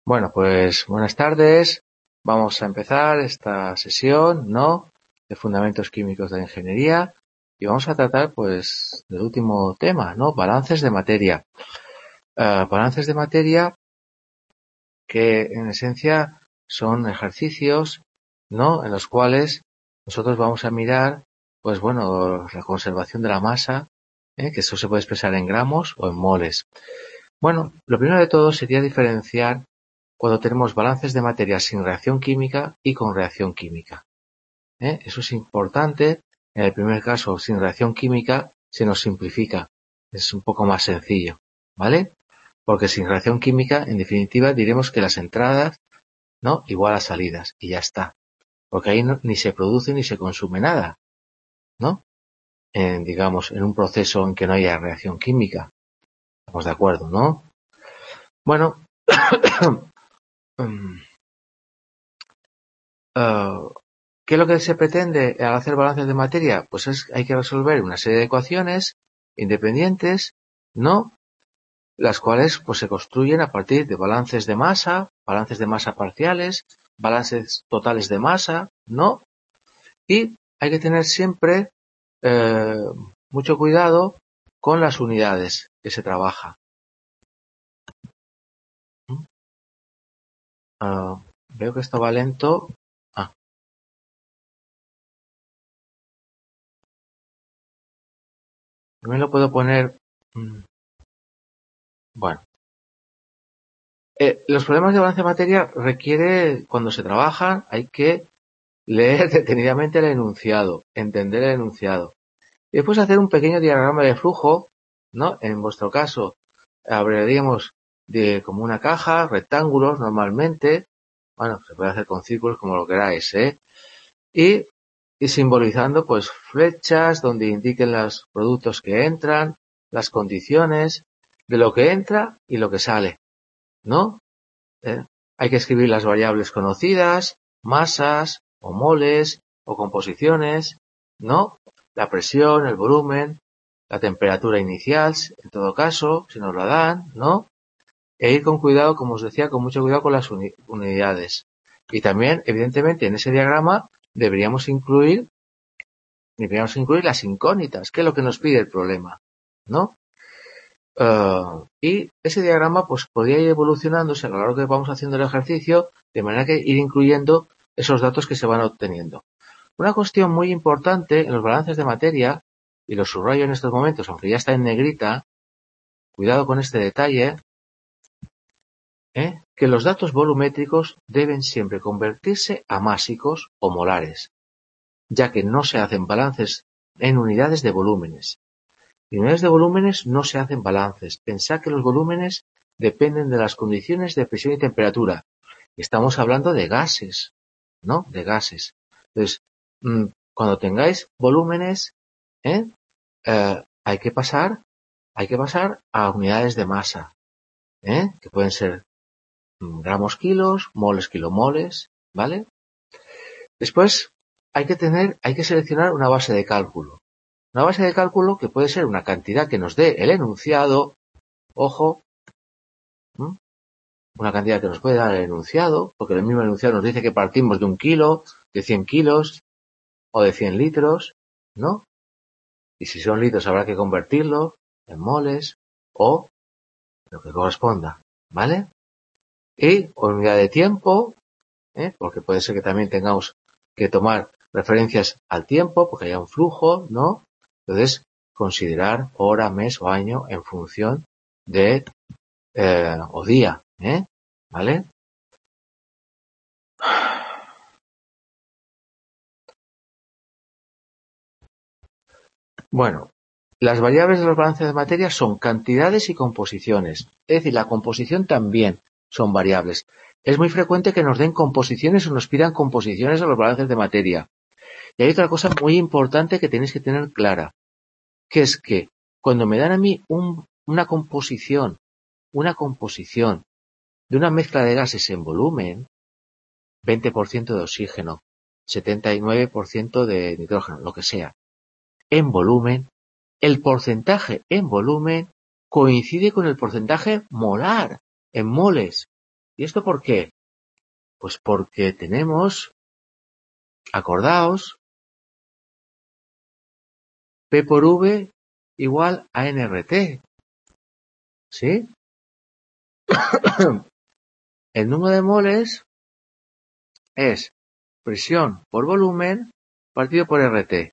Bueno, pues buenas tardes. Vamos a empezar esta sesión, ¿no? De fundamentos químicos de la ingeniería y vamos a tratar, pues, del último tema, ¿no? Balances de materia. Balances de materia que, en esencia, son ejercicios, ¿no? En los cuales nosotros vamos a mirar, pues, bueno, la conservación de la masa, que eso se puede expresar en gramos o en moles. Bueno, lo primero de todo sería diferenciar cuando tenemos balances de materia sin reacción química y con reacción química. Eso es importante. En el primer caso, sin reacción química, se nos simplifica. Es un poco más sencillo, ¿vale? Porque sin reacción química, en definitiva, diremos que las entradas, ¿no? Igual a salidas, y ya está. Porque ahí ni se produce ni se consume nada, ¿no? Digamos, en un proceso en que no haya reacción química. Estamos de acuerdo, ¿no? Bueno, ¿qué es lo que se pretende al hacer balances de materia? Pues hay que resolver una serie de ecuaciones independientes, ¿no? Las cuales pues se construyen a partir de balances de masa parciales, balances totales de masa, ¿no? Y hay que tener siempre mucho cuidado con las unidades que se trabaja. Veo que esto va lento. También lo puedo poner. Bueno. Los problemas de balance de materia requiere, cuando se trabajan, hay que leer detenidamente el enunciado, entender el enunciado. Y después hacer un pequeño diagrama de flujo, ¿no? En vuestro caso, hablaríamos de como una caja, rectángulos normalmente. Bueno, se puede hacer con círculos como lo queráis, ¿eh? Y simbolizando, pues, flechas donde indiquen los productos que entran, las condiciones de lo que entra y lo que sale, ¿no? Hay que escribir las variables conocidas, masas, o moles, o composiciones, ¿no? La presión, el volumen, la temperatura inicial, en todo caso, si nos la dan, ¿no? E ir con cuidado, como os decía, con mucho cuidado con las unidades. Y también, evidentemente, en ese diagrama deberíamos incluir las incógnitas, que es lo que nos pide el problema, ¿no? Y ese diagrama pues podría ir evolucionándose a lo largo que vamos haciendo el ejercicio, de manera que ir incluyendo esos datos que se van obteniendo. Una cuestión muy importante en los balances de materia, y lo subrayo en estos momentos, aunque ya está en negrita, cuidado con este detalle, que los datos volumétricos deben siempre convertirse a másicos o molares, ya que no se hacen balances en unidades de volúmenes. En unidades de volúmenes no se hacen balances. Pensad que los volúmenes dependen de las condiciones de presión y temperatura. Estamos hablando de gases, ¿no? De gases. Entonces, cuando tengáis volúmenes, hay que pasar a unidades de masa, que pueden ser gramos kilos, moles kilomoles, ¿vale? Después hay que seleccionar una base de cálculo. Una base de cálculo que puede ser una cantidad que nos dé el enunciado, ojo, una cantidad que nos puede dar el enunciado, porque el mismo enunciado nos dice que partimos de 1 kilo, de 100 kilos o de 100 litros, ¿no? Y si son litros habrá que convertirlo en moles o lo que corresponda, ¿vale? Y unidad de tiempo, porque puede ser que también tengamos que tomar referencias al tiempo, porque haya un flujo, ¿no? Entonces, considerar hora, mes o año en función de o día, ¿vale? Bueno, las variables de los balances de materia son cantidades y composiciones. Es decir, la composición también son variables. Es muy frecuente que nos den composiciones o nos pidan composiciones de los balances de materia. Y hay otra cosa muy importante que tenéis que tener clara, que es que cuando me dan a mí una composición de una mezcla de gases en volumen, 20% de oxígeno, 79% de nitrógeno, lo que sea, en volumen, el porcentaje en volumen coincide con el porcentaje molar, en moles. ¿Y esto por qué? Pues porque tenemos, acordaos, P por V igual a nRT. ¿Sí? El número de moles es presión por volumen partido por RT.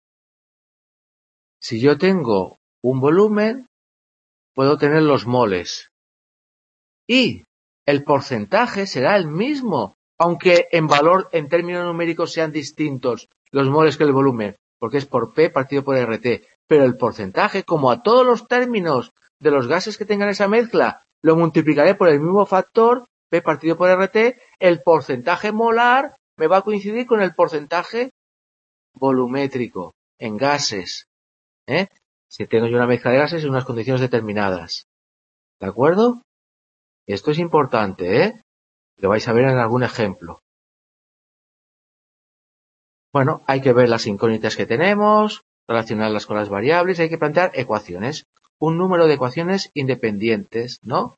Si yo tengo un volumen, puedo tener los moles. Y el porcentaje será el mismo, aunque en valor, en términos numéricos, sean distintos los moles que el volumen, porque es por P partido por RT. Pero el porcentaje, como a todos los términos de los gases que tengan esa mezcla, lo multiplicaré por el mismo factor, P partido por RT, el porcentaje molar me va a coincidir con el porcentaje volumétrico en gases. Si tengo yo una mezcla de gases en unas condiciones determinadas. ¿De acuerdo? Esto es importante, lo vais a ver en algún ejemplo. Bueno, hay que ver las incógnitas que tenemos, relacionarlas con las variables, hay que plantear ecuaciones. Un número de ecuaciones independientes, ¿no?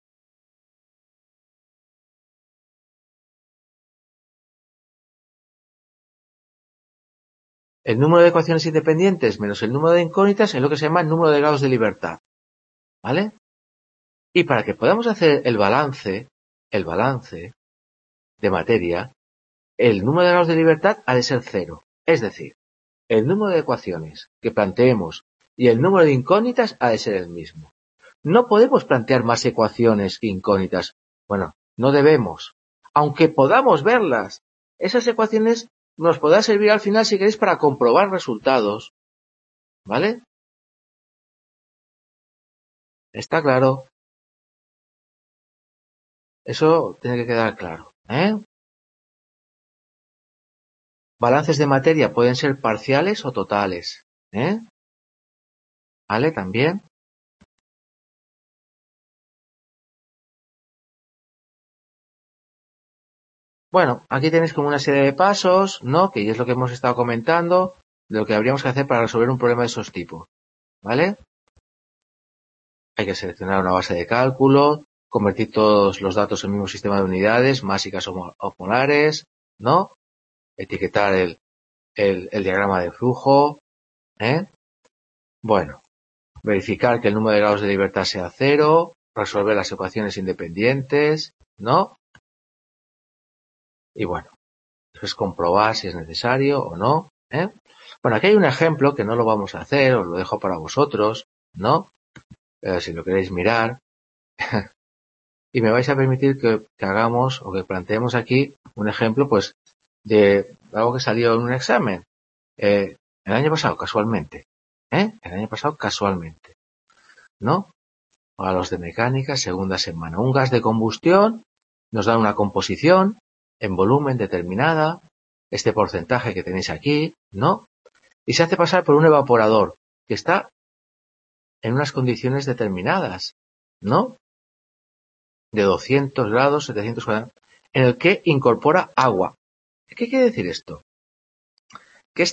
El número de ecuaciones independientes menos el número de incógnitas es lo que se llama el número de grados de libertad. ¿Vale? Y para que podamos hacer el balance de materia, el número de grados de libertad ha de ser 0. Es decir, el número de ecuaciones que planteemos y el número de incógnitas ha de ser el mismo. No podemos plantear más ecuaciones incógnitas. Bueno, no debemos. Aunque podamos verlas, esas ecuaciones nos podrán servir al final, si queréis, para comprobar resultados. ¿Vale? ¿Está claro? Eso tiene que quedar claro. Balances de materia pueden ser parciales o totales. ¿Vale? También. Bueno, aquí tenéis como una serie de pasos, ¿no? Que es lo que hemos estado comentando, de lo que habríamos que hacer para resolver un problema de esos tipos. ¿Vale? Hay que seleccionar una base de cálculo, convertir todos los datos en el mismo sistema de unidades, másicas o molares, ¿no? Etiquetar el diagrama de flujo, Bueno, verificar que el número de grados de libertad sea 0, resolver las ecuaciones independientes, ¿no? Y bueno, es comprobar si es necesario o no, Bueno, aquí hay un ejemplo que no lo vamos a hacer, os lo dejo para vosotros, ¿no? Si lo queréis mirar. Y me vais a permitir que hagamos o que planteemos aquí un ejemplo, pues, de algo que salió en un examen. El año pasado, casualmente. El año pasado, casualmente. ¿No? A los de mecánica, segunda semana. Un gas de combustión nos da una composición en volumen determinada, este porcentaje que tenéis aquí, ¿no? Y se hace pasar por un evaporador que está en unas condiciones determinadas, ¿no? De 200 grados, 740, en el que incorpora agua. ¿Qué quiere decir esto? Que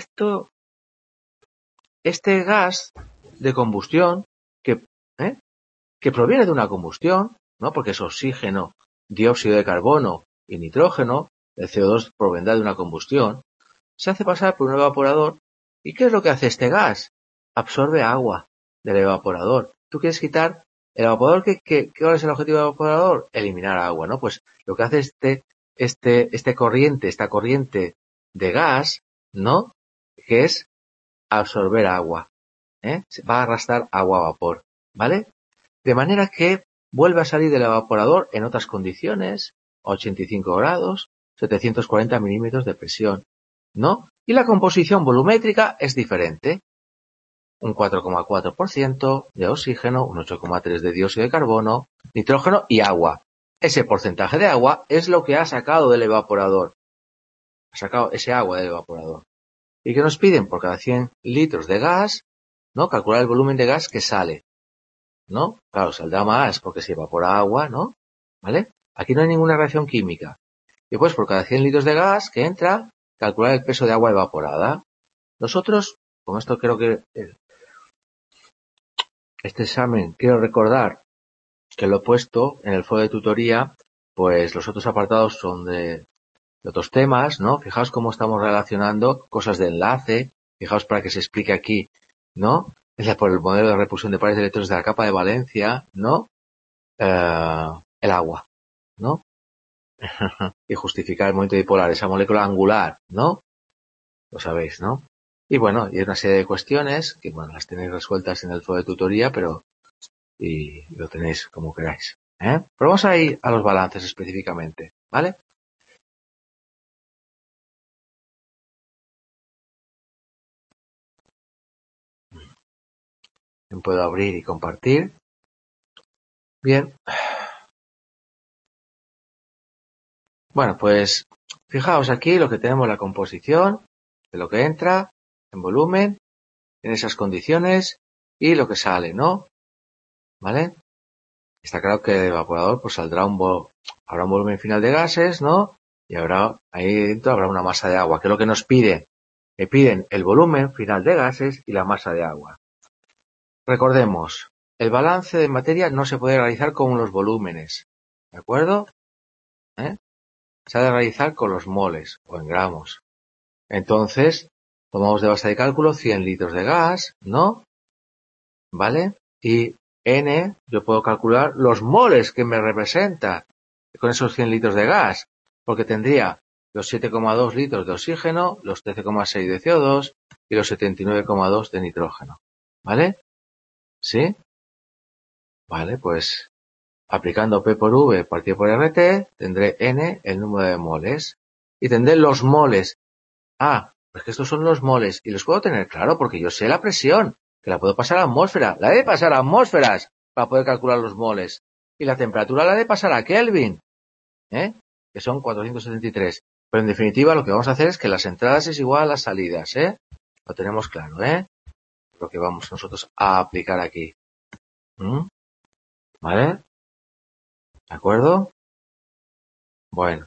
este gas de combustión que proviene de una combustión, ¿no? Porque es oxígeno, dióxido de carbono y nitrógeno, el CO2 provendrá de una combustión, se hace pasar por un evaporador. ¿Y qué es lo que hace este gas? Absorbe agua del evaporador. Tú quieres quitar el evaporador, ¿cuál es el objetivo del evaporador? Eliminar agua, ¿no? Pues lo que hace esta corriente de gas, ¿no? Que es absorber agua, Se va a arrastrar agua a vapor, ¿vale? De manera que vuelve a salir del evaporador en otras condiciones, 85 grados, 740 milímetros de presión, ¿no? Y la composición volumétrica es diferente. Un 4,4% de oxígeno, un 8,3% de dióxido de carbono, nitrógeno y agua. Ese porcentaje de agua es lo que ha sacado del evaporador. Ha sacado ese agua del evaporador. ¿Y qué nos piden? Por cada 100 litros de gas, ¿no? Calcular el volumen de gas que sale, ¿no? Claro, saldrá más porque se evapora agua, ¿no? ¿Vale? Aquí no hay ninguna reacción química. Y pues por cada 100 litros de gas que entra, calcular el peso de agua evaporada. Nosotros, con esto creo que este examen, quiero recordar que lo he puesto en el foro de tutoría, pues los otros apartados son de otros temas, ¿no? Fijaos cómo estamos relacionando cosas de enlace, fijaos para que se explique aquí, ¿no? Por el modelo de repulsión de pares de electrones de la capa de valencia, ¿no? El agua, ¿no? Y justificar el momento dipolar, esa molécula angular, ¿no? Lo sabéis, ¿no? Y bueno, y una serie de cuestiones que, bueno, las tenéis resueltas en el foro de tutoría, pero y lo tenéis como queráis, ¿eh? Pero vamos a ir a los balances específicamente, ¿vale? Puedo abrir y compartir. Bien. Bueno, pues fijaos aquí lo que tenemos, la composición de lo que entra en volumen, en esas condiciones y lo que sale, ¿no? ¿Vale? Está claro que el evaporador pues saldrá habrá un volumen final de gases, ¿no? Y ahí dentro habrá una masa de agua, que es lo que nos piden. Me piden el volumen final de gases y la masa de agua. Recordemos, el balance de materia no se puede realizar con los volúmenes, ¿de acuerdo? Se ha de realizar con los moles o en gramos. Entonces, tomamos de base de cálculo 100 litros de gas, ¿no? ¿Vale? Y N, yo puedo calcular los moles que me representa con esos 100 litros de gas, porque tendría los 7,2 litros de oxígeno, los 13,6 de CO2 y los 79,2 de nitrógeno. ¿Vale? ¿Sí? Vale, pues aplicando P por V partido por RT, tendré N el número de moles. Y tendré los moles. Ah, pues que estos son los moles. Y los puedo tener claro porque yo sé la presión, que la puedo pasar a atmósfera. La he de pasar a atmósferas para poder calcular los moles. Y la temperatura la he de pasar a Kelvin, que son 473. Pero en definitiva lo que vamos a hacer es que las entradas es igual a las salidas, Lo tenemos claro, Lo que vamos nosotros a aplicar aquí. ¿Vale? ¿De acuerdo? Bueno.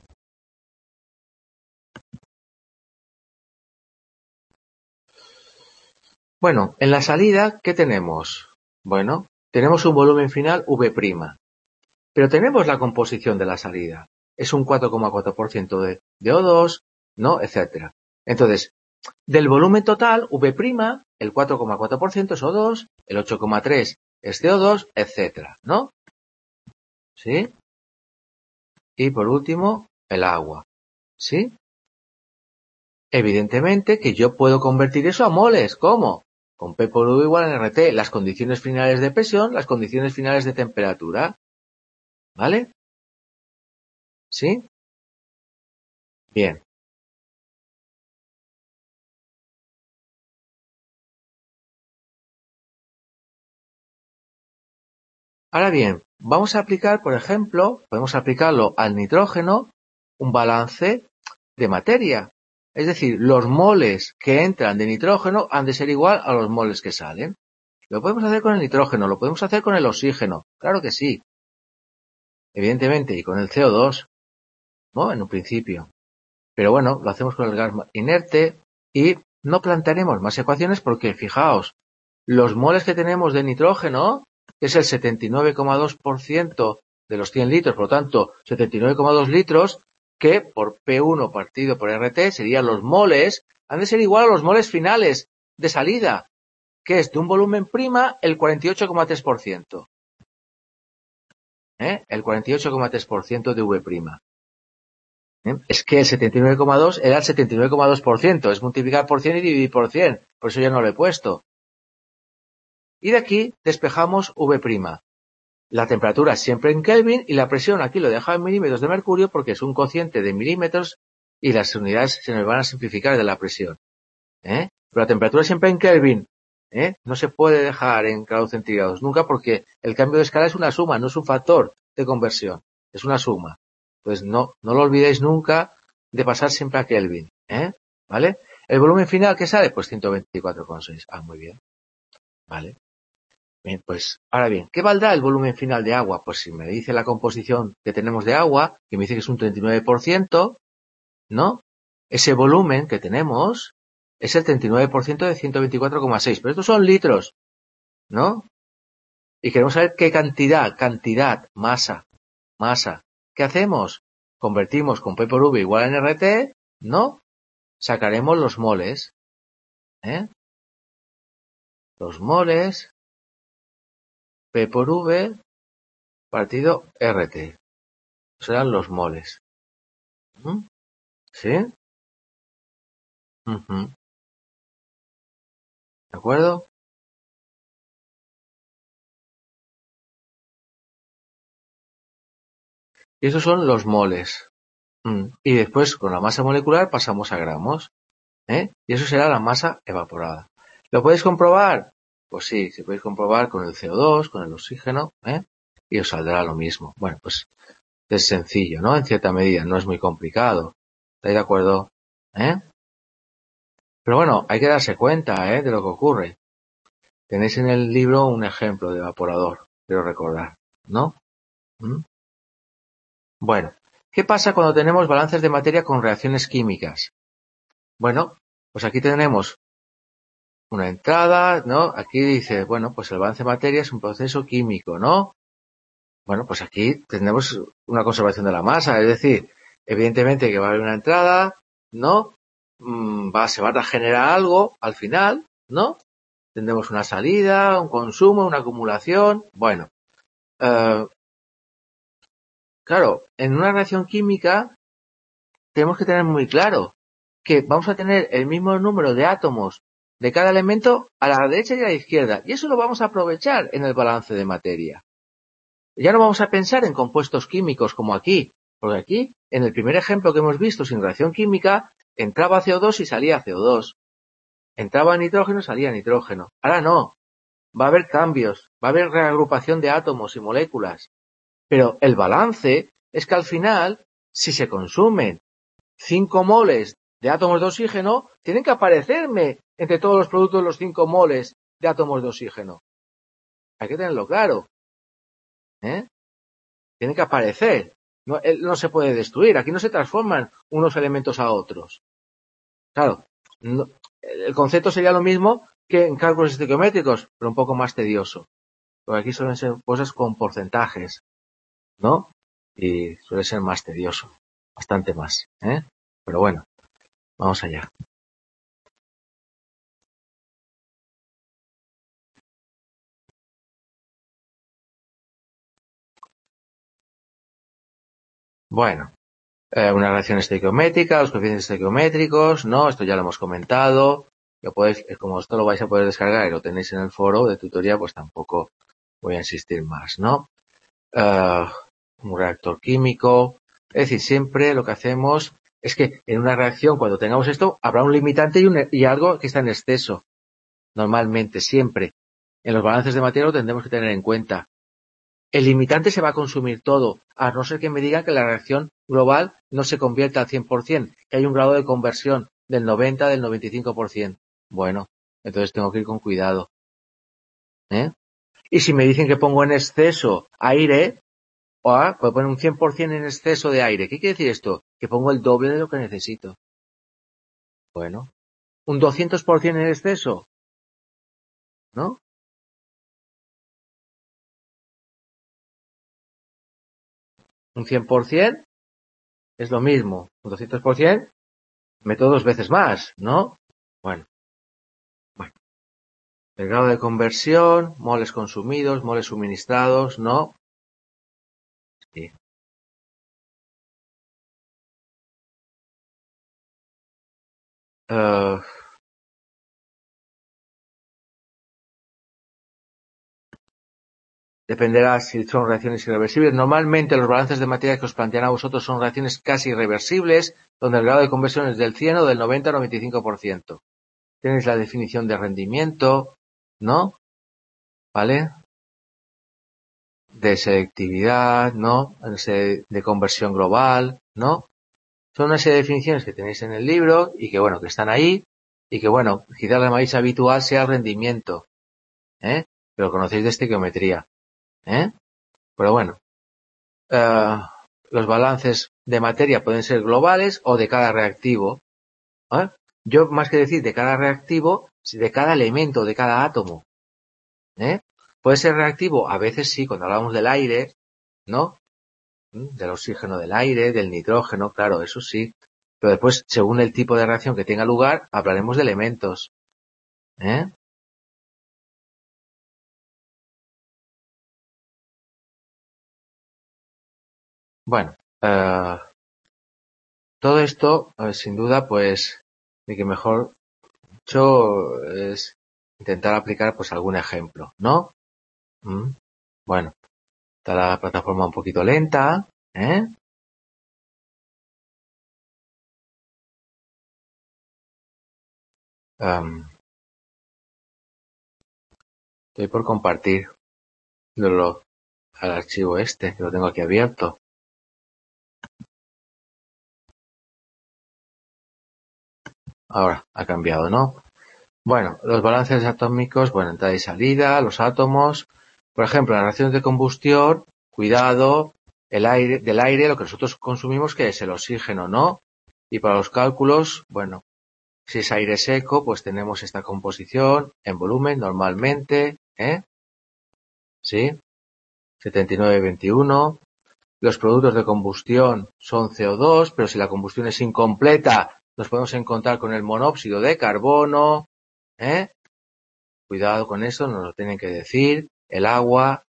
Bueno, en la salida, ¿qué tenemos? Bueno, tenemos un volumen final V', pero tenemos la composición de la salida. Es un 4,4% de O2, ¿no? Etcétera. Entonces, del volumen total, V', el 4,4% es O2, el 8,3% es CO2, etcétera, ¿no? ¿Sí? Y por último, el agua. ¿Sí? Evidentemente que yo puedo convertir eso a moles. ¿Cómo? Con P por V igual en RT. Las condiciones finales de presión, las condiciones finales de temperatura. ¿Vale? ¿Sí? Bien. Ahora bien, vamos a aplicar, por ejemplo, podemos aplicarlo al nitrógeno, un balance de materia. Es decir, los moles que entran de nitrógeno han de ser igual a los moles que salen. Lo podemos hacer con el nitrógeno, lo podemos hacer con el oxígeno. Claro que sí. Evidentemente, y con el CO2, ¿no? En un principio. Pero bueno, lo hacemos con el gas inerte y no plantearemos más ecuaciones porque, fijaos, los moles que tenemos de nitrógeno, que es el 79,2% de los 100 litros, por lo tanto, 79,2 litros, que por P1 partido por RT serían los moles, han de ser igual a los moles finales de salida, que es de un volumen prima el 48,3%. El 48,3% de V'. Es que el 79,2 era el 79,2%. Es multiplicar por 100 y dividir por 100. Por eso ya no lo he puesto. Y de aquí despejamos V'. La temperatura siempre en Kelvin y la presión aquí lo he dejado en milímetros de mercurio porque es un cociente de milímetros y las unidades se nos van a simplificar de la presión. Pero la temperatura siempre en Kelvin. No se puede dejar en grados centígrados nunca porque el cambio de escala es una suma, no es un factor de conversión. Es una suma. Pues no lo olvidéis nunca de pasar siempre a Kelvin, ¿vale? ¿El volumen final que sale? Pues 124,6. Ah, muy bien. Vale. Bien, pues, ahora bien, ¿qué valdrá el volumen final de agua? Pues si me dice la composición que tenemos de agua, que me dice que es un 39%, ¿no? Ese volumen que tenemos es el 39% de 124,6. Pero estos son litros, ¿no? Y queremos saber qué cantidad, masa. ¿Qué hacemos? Convertimos con P por V igual a nRT, ¿no? Sacaremos los moles, Los moles, P por V partido RT. Serán los moles. ¿Sí? ¿De acuerdo? Y esos son los moles. Y después, con la masa molecular, pasamos a gramos. Y eso será la masa evaporada. ¿Lo podéis comprobar? Pues sí, se podéis comprobar con el CO2, con el oxígeno, y os saldrá lo mismo. Bueno, pues es sencillo, ¿no? En cierta medida, no es muy complicado. ¿Estáis de acuerdo? Pero bueno, hay que darse cuenta, de lo que ocurre. Tenéis en el libro un ejemplo de evaporador, quiero recordar, ¿no? Bueno, ¿qué pasa cuando tenemos balances de materia con reacciones químicas? Bueno, pues aquí tenemos una entrada, ¿no? Aquí dice, bueno, pues el balance de materia es un proceso químico, ¿no? Bueno, pues aquí tenemos una conservación de la masa, es decir, evidentemente que va a haber una entrada, ¿no? Se va a regenerar algo al final, ¿no? Tendremos una salida, un consumo, una acumulación. Bueno, claro, en una reacción química tenemos que tener muy claro que vamos a tener el mismo número de átomos de cada elemento a la derecha y a la izquierda. Y eso lo vamos a aprovechar en el balance de materia. Ya no vamos a pensar en compuestos químicos como aquí, porque aquí, en el primer ejemplo que hemos visto sin reacción química, entraba CO2 y salía CO2. Entraba nitrógeno y salía nitrógeno. Ahora no. Va a haber cambios, va a haber reagrupación de átomos y moléculas. Pero el balance es que al final, si se consumen 5 moles de átomos de oxígeno, tienen que aparecerme entre todos los productos los 5 moles de átomos de oxígeno. Hay que tenerlo claro. Tienen que aparecer. No se puede destruir. Aquí no se transforman unos elementos a otros. Claro, el concepto sería lo mismo que en cálculos estequiométricos, pero un poco más tedioso. Porque aquí suelen ser cosas con porcentajes, ¿no? Y suele ser más tedioso. Bastante más, Pero bueno, vamos allá. Bueno, una reacción estequiométrica, los coeficientes estequiométricos, ¿no? Esto ya lo hemos comentado. Lo podéis, como esto lo vais a poder descargar y lo tenéis en el foro de tutoría, pues tampoco voy a insistir más, ¿no? Un reactor químico. Es decir, siempre lo que hacemos es que en una reacción, cuando tengamos esto, habrá un limitante y algo que está en exceso. Normalmente, siempre. En los balances de materia lo tendremos que tener en cuenta. El limitante se va a consumir todo, a no ser que me digan que la reacción global no se convierta al 100%, que hay un grado de conversión del 90, del 95%. Bueno, entonces tengo que ir con cuidado. Y si me dicen que pongo en exceso aire, puedo poner un 100% en exceso de aire. ¿Qué quiere decir esto? Que pongo el doble de lo que necesito. Bueno, un 200% en exceso, ¿no? Un 100% es lo mismo. Un 200% meto 2 veces más, ¿no? Bueno. El grado de conversión, moles consumidos, moles suministrados, ¿no? Sí. Dependerá si son reacciones irreversibles. Normalmente los balances de materia que os plantean a vosotros son reacciones casi irreversibles, donde el grado de conversión es del 100 o del 90 al 95%. Tenéis la definición de rendimiento, ¿no? ¿Vale? De selectividad, ¿no? De conversión global, ¿no? Son una serie de definiciones que tenéis en el libro y que, bueno, que están ahí y que, bueno, quizás la más habitual sea el rendimiento, pero conocéis de estequiometría, pero bueno, los balances de materia pueden ser globales o de cada reactivo, Yo, más que decir de cada reactivo, de cada elemento, de cada átomo, ¿Puede ser reactivo? A veces sí, cuando hablamos del aire, ¿no? Del oxígeno del aire, del nitrógeno, claro, eso sí. Pero después, según el tipo de reacción que tenga lugar, hablaremos de elementos. Bueno, todo esto, sin duda, pues, de que mejor hecho es intentar aplicar, pues, algún ejemplo, ¿no? Bueno, está la plataforma un poquito lenta, Estoy por compartir al archivo este, que lo tengo aquí abierto. Ahora, ha cambiado, ¿no? Bueno, los balances atómicos, bueno, entrada y salida, los átomos. Por ejemplo, en las reacciones de combustión, cuidado, del aire, lo que nosotros consumimos, que es el oxígeno, ¿no? Y para los cálculos, bueno, si es aire seco, pues tenemos esta composición en volumen normalmente, ¿sí? 79-21. Los productos de combustión son CO2, pero si la combustión es incompleta, nos podemos encontrar con el monóxido de carbono, Cuidado con eso, nos lo tienen que decir. El agua,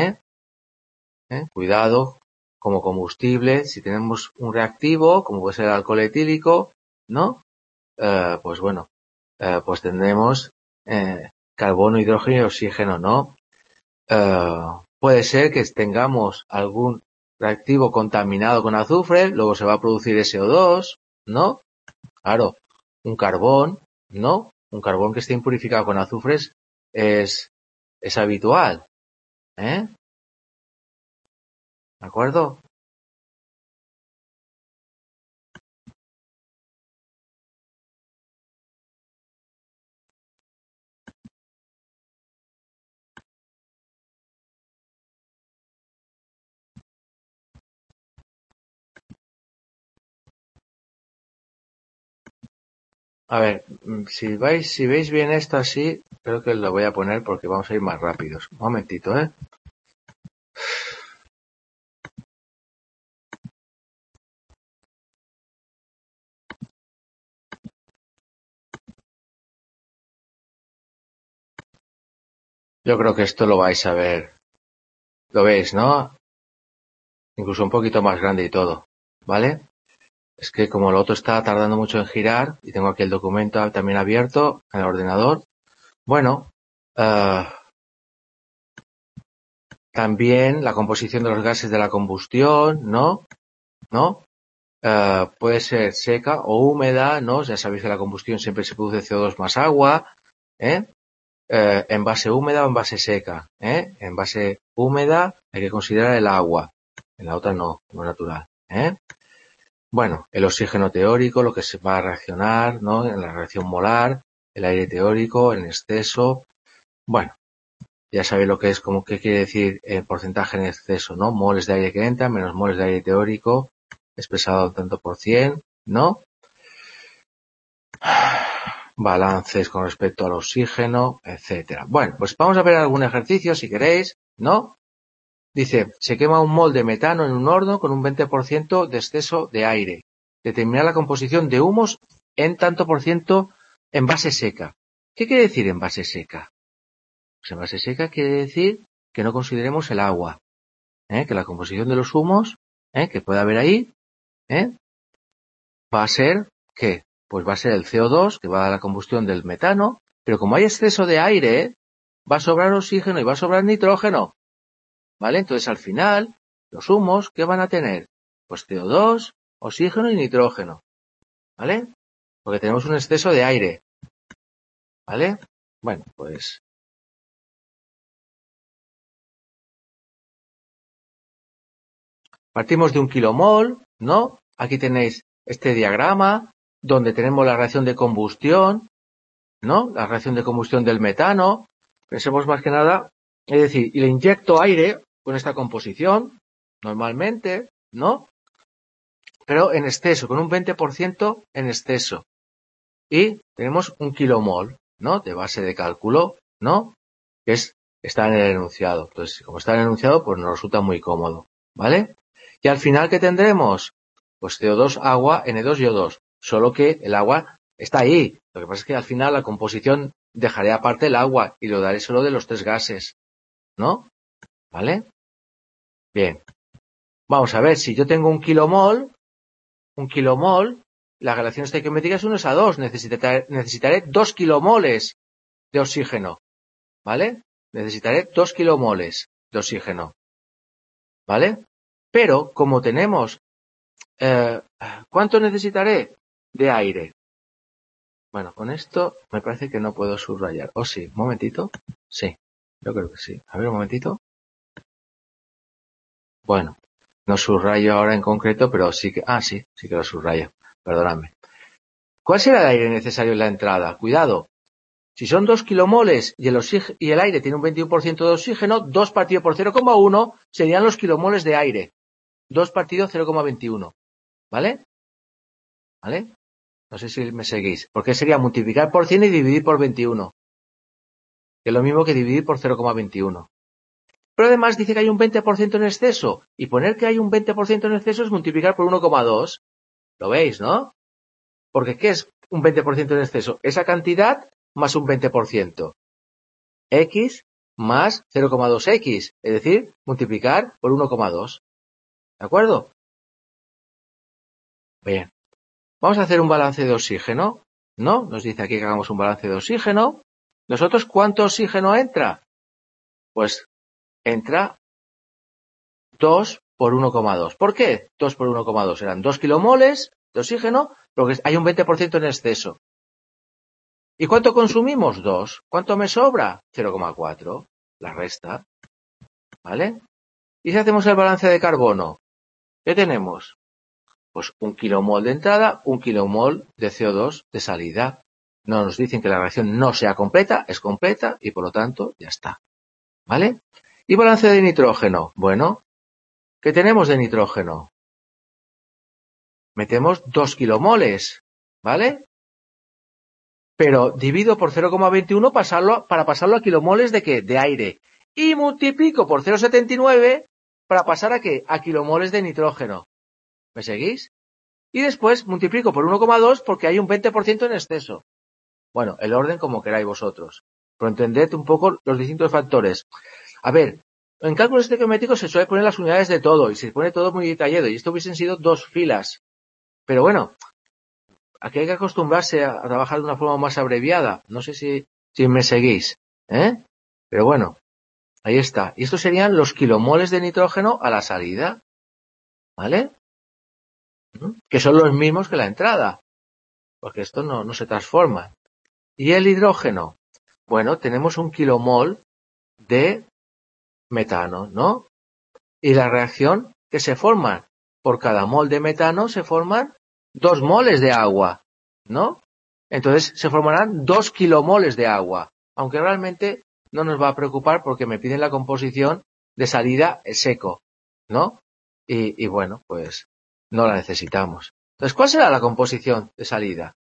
Cuidado, como combustible, si tenemos un reactivo, como puede ser el alcohol etílico, ¿no? Pues bueno, pues tendremos carbono, hidrógeno y oxígeno, ¿no? Puede ser que tengamos algún reactivo contaminado con azufre, luego se va a producir SO2, ¿no? Claro, un carbón, ¿no? Un carbón que esté impurificado con azufres es habitual, ¿de acuerdo? A ver, si veis bien esto así, creo que lo voy a poner porque vamos a ir más rápidos. Un momentito, Yo creo que esto lo vais a ver. Lo veis, ¿no? Incluso un poquito más grande y todo, ¿vale? Es que como el otro está tardando mucho en girar, y tengo aquí el documento también abierto en el ordenador, bueno, también la composición de los gases de la combustión, ¿no? Puede ser seca o húmeda, ¿no? Ya sabéis que la combustión siempre se produce CO2 más agua, en base húmeda o en base seca, En base húmeda hay que considerar el agua, en la otra no natural, Bueno, el oxígeno teórico, lo que se va a reaccionar, ¿no? En la reacción molar, el aire teórico, en exceso. Bueno, ya sabéis lo que es, como qué quiere decir porcentaje en exceso, ¿no? Moles de aire que entran menos moles de aire teórico, expresado al tanto por cien, ¿no? Balances con respecto al oxígeno, etcétera. Bueno, pues vamos a ver algún ejercicio si queréis, ¿no? Dice, se quema un mol de metano en un horno con un 20% de exceso de aire. Determinar la composición de humos en tanto por ciento en base seca. ¿Qué quiere decir en base seca? Pues en base seca quiere decir que no consideremos el agua, que la composición de los humos que puede haber ahí va a ser, ¿qué? Pues va a ser el CO2, que va a la combustión del metano, pero como hay exceso de aire, va a sobrar oxígeno y va a sobrar nitrógeno, ¿vale? Entonces, al final, los humos, ¿qué van a tener? Pues CO2, oxígeno y nitrógeno, ¿vale? Porque tenemos un exceso de aire, ¿vale? Bueno, pues partimos de 1 kilomol, ¿no? Aquí tenéis este diagrama donde tenemos la reacción de combustión, ¿no? La reacción de combustión del metano. Pensemos más que nada, es decir, y le inyecto aire con esta composición, normalmente, ¿no? Pero en exceso, con un 20% en exceso. Y tenemos 1 kilomol, ¿no? De base de cálculo, ¿no? Que es está en el enunciado. Entonces, como está en el enunciado, pues nos resulta muy cómodo, ¿vale? Y al final, ¿qué tendremos? Pues CO2, agua, N2 y O2. Solo que el agua está ahí. Lo que pasa es que al final la composición dejaré aparte el agua y lo daré solo de los tres gases, ¿no? ¿Vale? Bien. Vamos a ver, si yo tengo un kilomol, la relación estequiométrica es 1:2. Necesitaré 2 kilomoles de oxígeno, ¿vale? Necesitaré 2 kilomoles de oxígeno, ¿vale? Pero, como tenemos, ¿cuánto necesitaré de aire? Bueno, con esto me parece que no puedo subrayar. ¿O sí? ¿Un momentito? Sí, yo creo que sí. A ver, un momentito. Bueno, no subrayo ahora en concreto, pero sí que... sí que lo subrayo. Perdóname. ¿Cuál será el aire necesario en la entrada? Cuidado. Si son 2 kilomoles y el aire tiene un 21% de oxígeno, 2 partido por 0,1 serían los kilomoles de aire. 2 partido 0,21. ¿Vale? ¿Vale? No sé si me seguís. Porque sería multiplicar por 100 y dividir por 21. Que es lo mismo que dividir por 0,21. Pero además dice que hay un 20% en exceso. Y poner que hay un 20% en exceso es multiplicar por 1,2. ¿Lo veis, no? Porque ¿qué es un 20% en exceso? Esa cantidad más un 20%. X más 0,2x. Es decir, multiplicar por 1,2. ¿De acuerdo? Bien. Vamos a hacer un balance de oxígeno. ¿No? Nos dice aquí que hagamos un balance de oxígeno. ¿Nosotros cuánto oxígeno entra? Pues entra 2 por 1,2. ¿Por qué 2 por 1,2? Eran 2 kilomoles de oxígeno, porque hay un 20% en exceso. ¿Y cuánto consumimos? 2. ¿Cuánto me sobra? 0,4. La resta. ¿Vale? ¿Y si hacemos el balance de carbono? ¿Qué tenemos? Pues 1 kilomol de entrada, 1 kilomol de CO2 de salida. No nos dicen que la reacción no sea completa, es completa y por lo tanto ya está. ¿Vale? ¿Y balance de nitrógeno? Bueno, ¿qué tenemos de nitrógeno? Metemos 2 kilomoles, ¿vale? Pero divido por 0,21 para pasarlo a kilomoles ¿de qué? De aire. Y multiplico por 0,79 para pasar ¿a qué? A kilomoles de nitrógeno. ¿Me seguís? Y después multiplico por 1,2 porque hay un 20% en exceso. Bueno, el orden como queráis vosotros. Pero entended un poco los distintos factores. A ver, en cálculos estequiométricos se suele poner las unidades de todo y se pone todo muy detallado y esto hubiesen sido 2 filas. Pero bueno, aquí hay que acostumbrarse a trabajar de una forma más abreviada. No sé si me seguís, ¿eh? Pero bueno, ahí está. Y estos serían los kilomoles de nitrógeno a la salida, ¿vale? Que son los mismos que la entrada, porque esto no se transforma. ¿Y el hidrógeno? Bueno, tenemos 1 kilomol de metano, ¿no? Y la reacción que se forma por cada mol de metano se forman 2 moles de agua, ¿no? Entonces se formarán 2 kilomoles de agua, aunque realmente no nos va a preocupar porque me piden la composición de salida seco, ¿no? Y bueno, pues no la necesitamos. Entonces, ¿cuál será la composición de salida?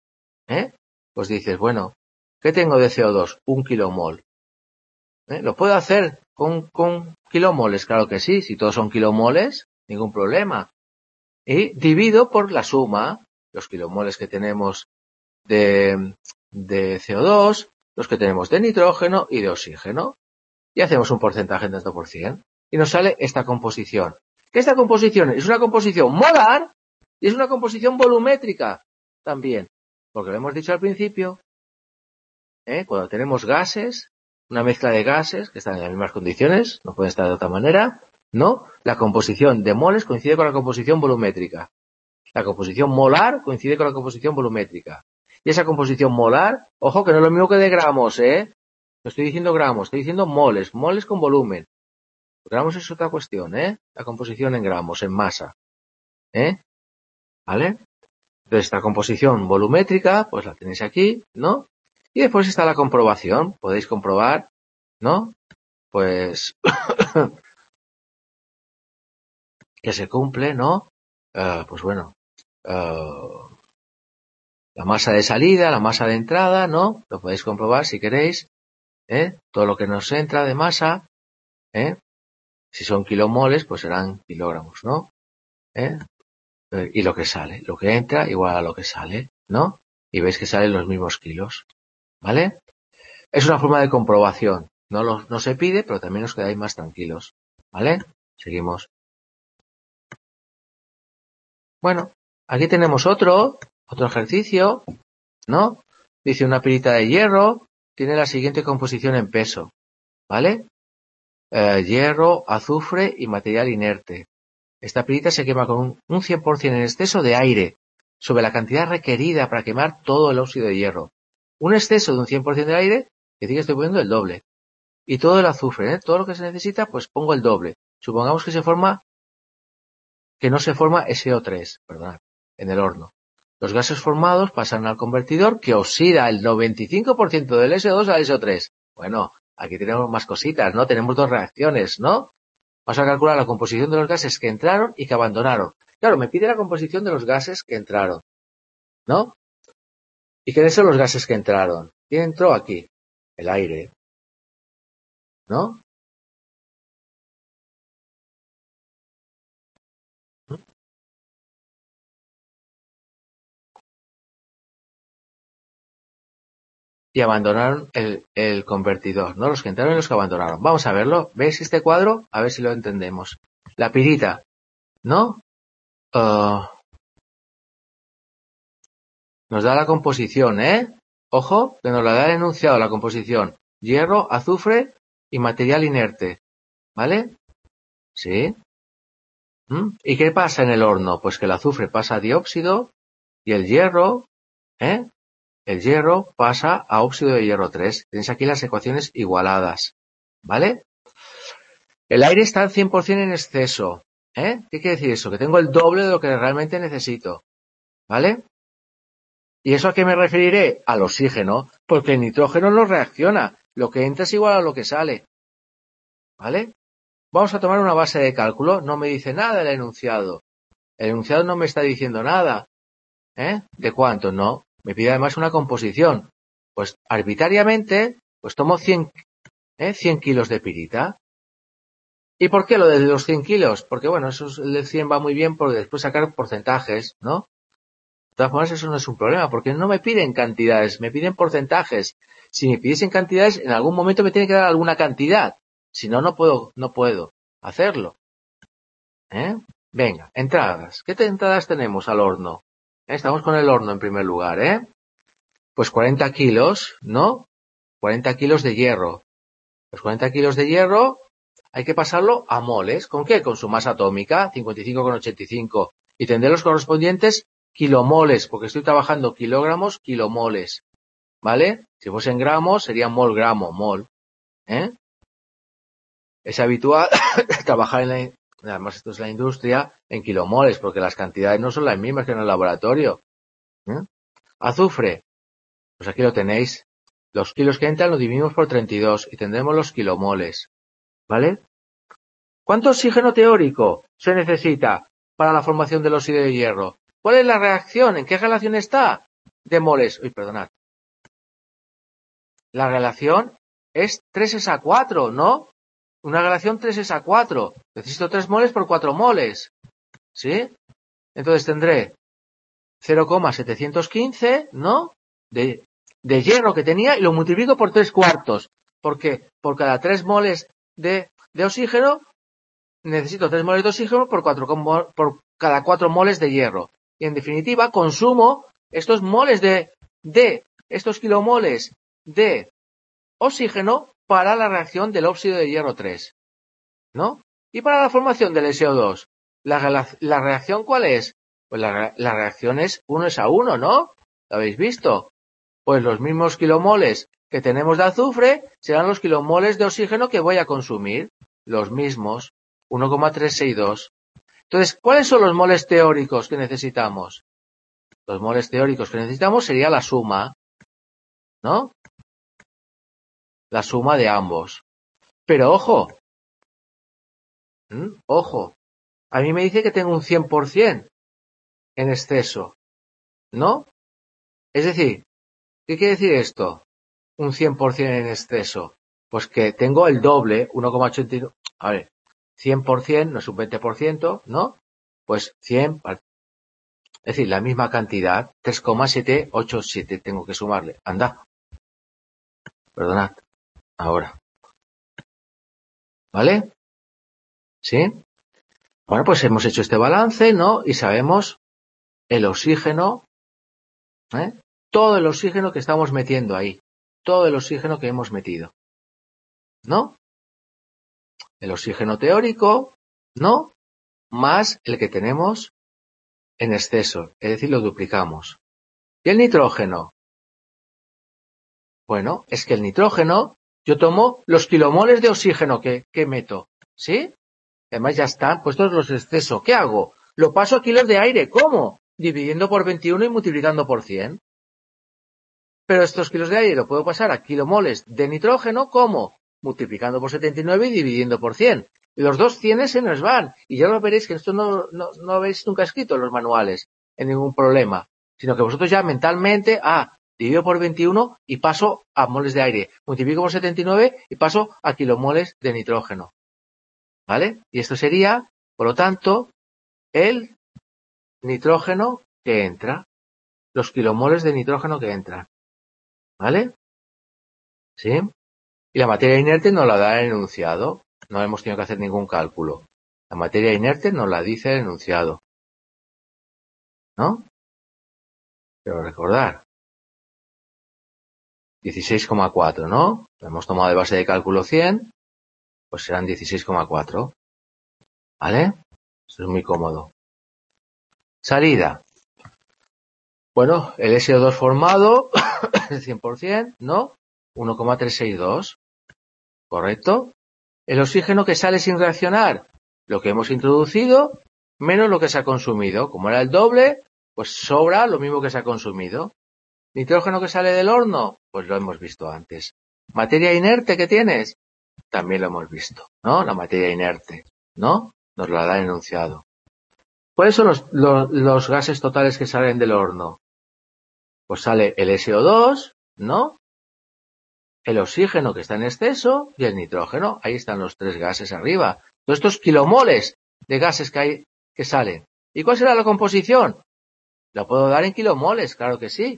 Pues dices, bueno, ¿qué tengo de CO2? 1 kilomol. ¿Lo puedo hacer con kilomoles? Claro que sí, si todos son kilomoles, ningún problema. Y divido por la suma, los kilomoles que tenemos de CO2, los que tenemos de nitrógeno y de oxígeno. Y hacemos un porcentaje en tanto por cien. Y nos sale esta composición. Esta composición es una composición molar y es una composición volumétrica también. Porque lo hemos dicho al principio, cuando tenemos gases, una mezcla de gases que están en las mismas condiciones, no pueden estar de otra manera, ¿no? La composición de moles coincide con la composición volumétrica. La composición molar coincide con la composición volumétrica. Y esa composición molar, ojo que no es lo mismo que de gramos, No estoy diciendo gramos, estoy diciendo moles, moles con volumen. Gramos es otra cuestión, La composición en gramos, en masa, ¿vale? Entonces esta composición volumétrica, pues la tenéis aquí, ¿no? Y después está la comprobación, podéis comprobar, ¿no? Pues que se cumple, ¿no? Pues bueno, la masa de salida, la masa de entrada, ¿no? Lo podéis comprobar si queréis. Todo lo que nos entra de masa, si son kilomoles, pues serán kilogramos, ¿no? Y lo que sale, lo que entra igual a lo que sale, ¿no? Y veis que salen los mismos kilos, ¿vale? Es una forma de comprobación. No se pide, pero también os quedáis más tranquilos, ¿vale? Seguimos. Bueno, aquí tenemos otro ejercicio, ¿no? Dice una pirita de hierro, tiene la siguiente composición en peso, ¿vale? Hierro, azufre y material inerte. Esta pirita se quema con un 100% en exceso de aire sobre la cantidad requerida para quemar todo el óxido de hierro. Un exceso de un 100% de aire, que sí que estoy poniendo el doble. Y todo el azufre, todo lo que se necesita, pues pongo el doble. Supongamos que no se forma SO3, perdón, en el horno. Los gases formados pasan al convertidor que oxida el 95% del SO2 al SO3. Bueno, aquí tenemos más cositas, ¿no? Tenemos dos reacciones, ¿no? Vamos a calcular la composición de los gases que entraron y que abandonaron. Claro, me pide la composición de los gases que entraron, ¿no? ¿Y qué son los gases que entraron? ¿Quién entró aquí? El aire, ¿no? Y abandonaron el convertidor, ¿no? Los que entraron y los que abandonaron. Vamos a verlo. ¿Ves este cuadro? A ver si lo entendemos. La pirita, ¿no? Nos da la composición, ¿eh? Ojo, que nos la da el enunciado, la composición. Hierro, azufre y material inerte. ¿Vale? ¿Sí? ¿Y qué pasa en el horno? Pues que el azufre pasa a dióxido y el hierro, el hierro pasa a óxido de hierro 3. Tenéis aquí las ecuaciones igualadas. ¿Vale? El aire está al 100% en exceso. ¿Qué quiere decir eso? Que tengo el doble de lo que realmente necesito. ¿Vale? ¿Y eso a qué me referiré? Al oxígeno, porque el nitrógeno no reacciona. Lo que entra es igual a lo que sale. ¿Vale? Vamos a tomar una base de cálculo. No me dice nada el enunciado. El enunciado no me está diciendo nada. ¿De cuánto? No. Me pide además una composición. Pues arbitrariamente, pues tomo 100 kilos de pirita. ¿Y por qué lo de los 100 kilos? Porque bueno, el de 100 va muy bien por después sacar porcentajes, ¿no? De todas formas, eso no es un problema, porque no me piden cantidades, me piden porcentajes. Si me pidiesen cantidades, en algún momento me tiene que dar alguna cantidad. Si no, no puedo hacerlo. Venga, entradas. ¿Qué entradas tenemos al horno? Estamos con el horno en primer lugar, Pues 40 kilos, ¿no? 40 kilos de hierro. Los 40 kilos de hierro hay que pasarlo a moles. ¿Con qué? Con su masa atómica, 55,85. Y tendré los correspondientes kilomoles, porque estoy trabajando kilogramos, kilomoles. ¿Vale? Si fuesen gramos, sería mol, gramo, mol. Es habitual trabajar además esto es la industria, en kilomoles, porque las cantidades no son las mismas que en el laboratorio. Azufre. Pues aquí lo tenéis. Los kilos que entran lo dividimos por 32 y tendremos los kilomoles. ¿Vale? ¿Cuánto oxígeno teórico se necesita para la formación del óxido de hierro? ¿Cuál es la reacción? ¿En qué relación está? De moles. Uy, perdonad. La relación es 3:4, ¿no? Una relación 3:4. Necesito 3 moles por 4 moles. ¿Sí? Entonces tendré 0,715, ¿no? De hierro que tenía y lo multiplico por 3/4. ¿Por qué? Por cada 3 moles de oxígeno necesito 3 moles de oxígeno por cada 4 moles de hierro. Y en definitiva consumo estos moles estos kilomoles de oxígeno para la reacción del óxido de hierro 3. ¿No? Y para la formación del SO2, ¿la reacción cuál es? Pues la reacción es 1:1, ¿no? ¿Lo habéis visto? Pues los mismos kilomoles que tenemos de azufre serán los kilomoles de oxígeno que voy a consumir. Los mismos, 1,362. Entonces, ¿cuáles son los moles teóricos que necesitamos? Los moles teóricos que necesitamos sería la suma, ¿no? La suma de ambos. Pero ojo, ojo, a mí me dice que tengo un 100% en exceso, ¿no? Es decir, ¿qué quiere decir esto? un 100% en exceso? Pues que tengo el doble, 1,89. A ver, 100% no es un 20%, ¿no? Pues 100, es decir, la misma cantidad, 3,787 tengo que sumarle. Anda, perdonad, ahora. ¿Vale? ¿Sí? Bueno, pues hemos hecho este balance, ¿no? Y sabemos el oxígeno, ¿eh? Todo el oxígeno que estamos metiendo ahí. Todo el oxígeno que hemos metido. ¿No? El oxígeno teórico, ¿no? Más el que tenemos en exceso. Es decir, lo duplicamos. ¿Y el nitrógeno? Bueno, es que el nitrógeno, yo tomo los kilomoles de oxígeno que meto. ¿Sí? Además ya están puestos los excesos. ¿Qué hago? Lo paso a kilos de aire. ¿Cómo? Dividiendo por 21 y multiplicando por 100. Pero estos kilos de aire lo puedo pasar a kilomoles de nitrógeno. ¿Cómo? Multiplicando por 79 y dividiendo por 100. Y los dos 100 se nos van. Y ya lo veréis que esto no habéis nunca escrito en los manuales. En ningún problema. Sino que vosotros ya mentalmente, divido por 21 y paso a moles de aire. Multiplico por 79 y paso a kilomoles de nitrógeno. ¿Vale? Y esto sería, por lo tanto, el nitrógeno que entra. Los kilomoles de nitrógeno que entran. ¿Vale? ¿Sí? Y la materia inerte nos la da el enunciado. No hemos tenido que hacer ningún cálculo. La materia inerte nos la dice el enunciado. ¿No? Pero recordar. 16,4, ¿no? Lo hemos tomado de base de cálculo 100. Pues serán 16,4. ¿Vale? Esto es muy cómodo. Salida. Bueno, el SO2 formado, el 100%, ¿no? 1,362. ¿Correcto? El oxígeno que sale sin reaccionar, lo que hemos introducido, menos lo que se ha consumido. Como era el doble, pues sobra lo mismo que se ha consumido. Nitrógeno que sale del horno, pues lo hemos visto antes. Materia inerte que tienes, también lo hemos visto, ¿no? La materia inerte, ¿no? Nos la da el enunciado. ¿Cuáles son los gases totales que salen del horno? Pues sale el SO2, ¿no? El oxígeno que está en exceso y el nitrógeno. Ahí están los tres gases arriba. Todos estos kilomoles de gases que hay que salen. ¿Y cuál será la composición? ¿La puedo dar en kilomoles? Claro que sí.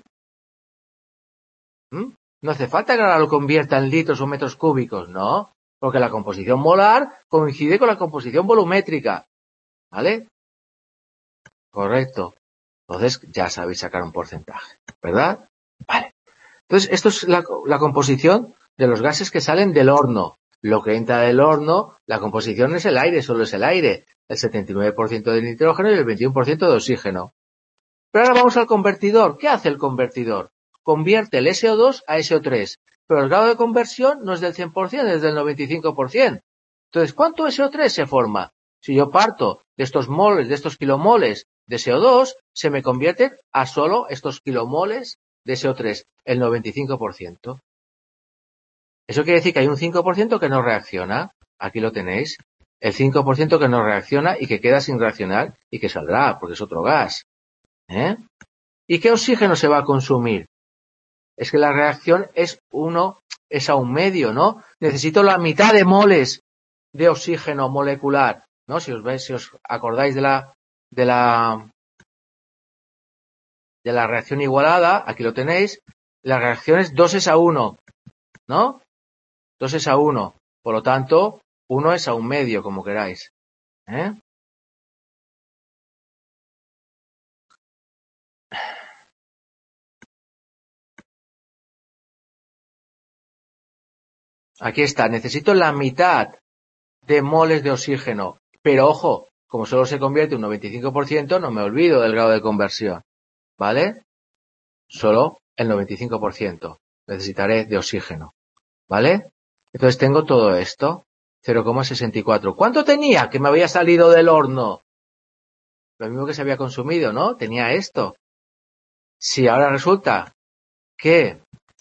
No hace falta que ahora lo convierta en litros o metros cúbicos, no. Porque la composición molar coincide con la composición volumétrica. ¿Vale? Correcto. Entonces ya sabéis sacar un porcentaje, ¿verdad? Vale. Entonces, esto es la composición de los gases que salen del horno. Lo que entra del horno, la composición es el aire, solo es el aire. El 79% de nitrógeno y el 21% de oxígeno. Pero ahora vamos al convertidor. ¿Qué hace el convertidor? Convierte el SO2 a SO3. Pero el grado de conversión no es del 100%, es del 95%. Entonces, ¿cuánto SO3 se forma? Si yo parto de estos moles, de estos kilomoles de CO2, se me convierte a solo estos kilomoles de SO3, el 95%. Eso quiere decir que hay un 5% que no reacciona. Aquí lo tenéis. El 5% que no reacciona y que queda sin reaccionar y que saldrá, porque es otro gas. ¿Y qué oxígeno se va a consumir? Es que la reacción es a un medio, ¿no? Necesito la mitad de moles de oxígeno molecular, ¿no? Si os acordáis de la reacción igualada, aquí lo tenéis, la reacción es 2:1, ¿no? 2:1. Por lo tanto, 1:1, como queráis. Aquí está, necesito la mitad de moles de oxígeno. Pero ojo, como solo se convierte un 95%, no me olvido del grado de conversión. ¿Vale? Solo el 95% necesitaré de oxígeno. ¿Vale? Entonces tengo todo esto. 0,64. ¿Cuánto tenía que me había salido del horno? Lo mismo que se había consumido, ¿no? Tenía esto. Si ahora resulta que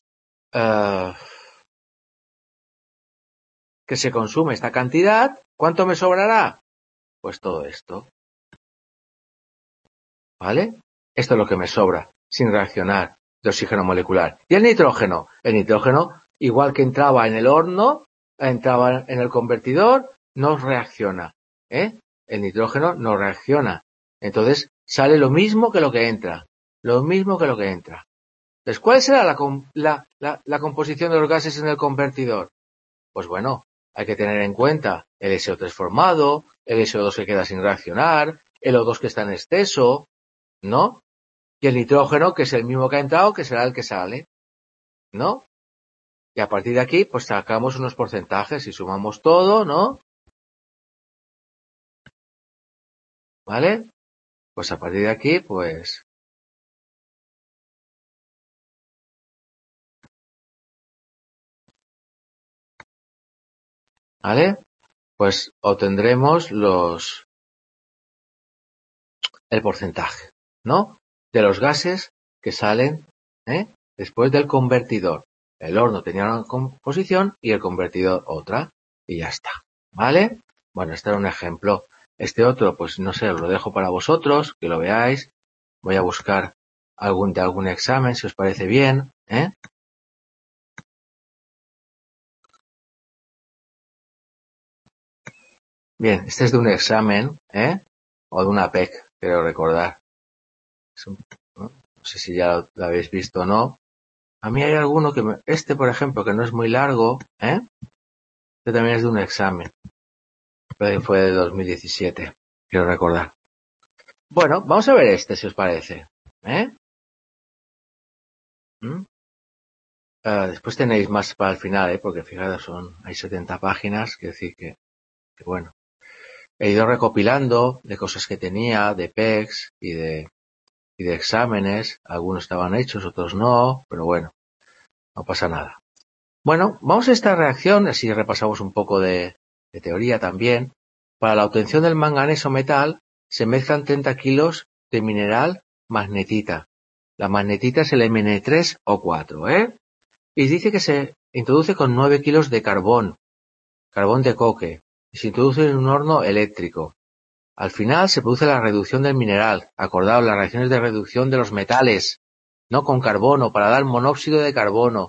se consume esta cantidad, ¿cuánto me sobrará? Pues todo esto. ¿Vale? Esto es lo que me sobra, sin reaccionar. de oxígeno molecular. ¿Y el nitrógeno? El nitrógeno, igual que entraba en el horno, entraba en el convertidor, no reacciona. El nitrógeno no reacciona. Entonces sale lo mismo que lo que entra. Lo mismo que lo que entra. Entonces, ¿cuál será la composición de los gases en el convertidor? Pues bueno, hay que tener en cuenta el SO3 formado, el SO2 que queda sin reaccionar, el O2 que está en exceso, ¿no? Y el nitrógeno, que es el mismo que ha entrado, que será el que sale, ¿no? Y a partir de aquí, pues sacamos unos porcentajes y sumamos todo, ¿no? ¿Vale? Pues a partir de aquí, pues... ¿Vale? Pues obtendremos el porcentaje, ¿no? De los gases que salen, después del convertidor. El horno tenía una composición y el convertidor otra. Y ya está. ¿Vale? Bueno, este era un ejemplo. Este otro, pues no sé, os lo dejo para vosotros, que lo veáis. Voy a buscar de algún examen, si os parece bien, Bien, este es de un examen, o de una PEC, creo recordar. No sé si ya lo habéis visto o no. A mí hay alguno este por ejemplo, que no es muy largo, este también es de un examen. Fue de 2017, quiero recordar. Bueno, vamos a ver este, si os parece. ¿Mm? Después tenéis más para el final, porque fijaros, hay 70 páginas, quiere decir que bueno. He ido recopilando de cosas que tenía, de PECs y de exámenes. Algunos estaban hechos, otros no, pero bueno, no pasa nada. Bueno, vamos a esta reacción, así repasamos un poco de teoría también. Para la obtención del manganeso metal se mezclan 30 kilos de mineral magnetita. La magnetita es el Mn3O4, Y dice que se introduce con 9 kilos de carbón de coque, y se introduce en un horno eléctrico. Al final se produce la reducción del mineral, acordaos, las reacciones de reducción de los metales, no con carbono, para dar monóxido de carbono.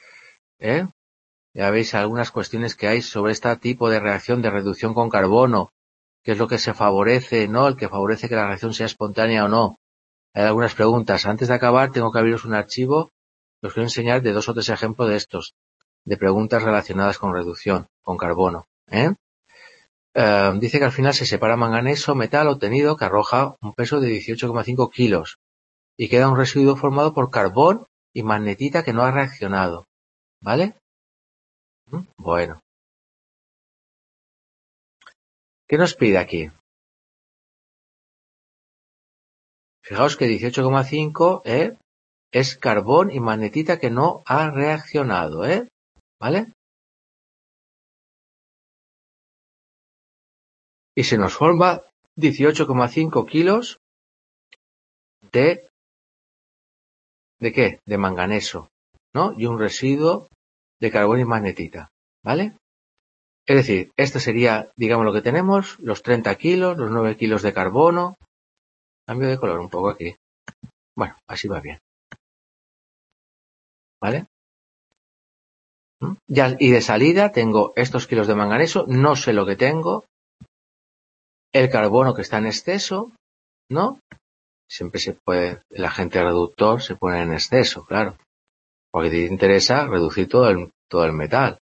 Ya veis algunas cuestiones que hay sobre este tipo de reacción de reducción con carbono, qué es lo que se favorece, ¿no? El que favorece que la reacción sea espontánea o no. Hay algunas preguntas. Antes de acabar tengo que abriros un archivo, os quiero enseñar de 2 o 3 ejemplos de estos, de preguntas relacionadas con reducción, con carbono. Dice que al final se separa manganeso metal obtenido que arroja un peso de 18,5 kilos y queda un residuo formado por carbón y magnetita que no ha reaccionado. ¿Vale? Bueno. ¿Qué nos pide aquí? Fijaos que 18,5 es carbón y magnetita que no ha reaccionado. ¿Vale? Y se nos forma 18,5 kilos ¿de qué? De manganeso, ¿no? Y un residuo de carbón y magnetita. ¿Vale? Es decir, esto sería, digamos, lo que tenemos, los 30 kilos, los 9 kilos de carbono. Cambio de color un poco aquí. Bueno, así va bien. ¿Vale? Ya, y de salida tengo estos kilos de manganeso, no sé lo que tengo, el carbono que está en exceso, ¿no? Siempre se puede, el agente reductor se pone en exceso, claro, porque te interesa reducir todo el metal.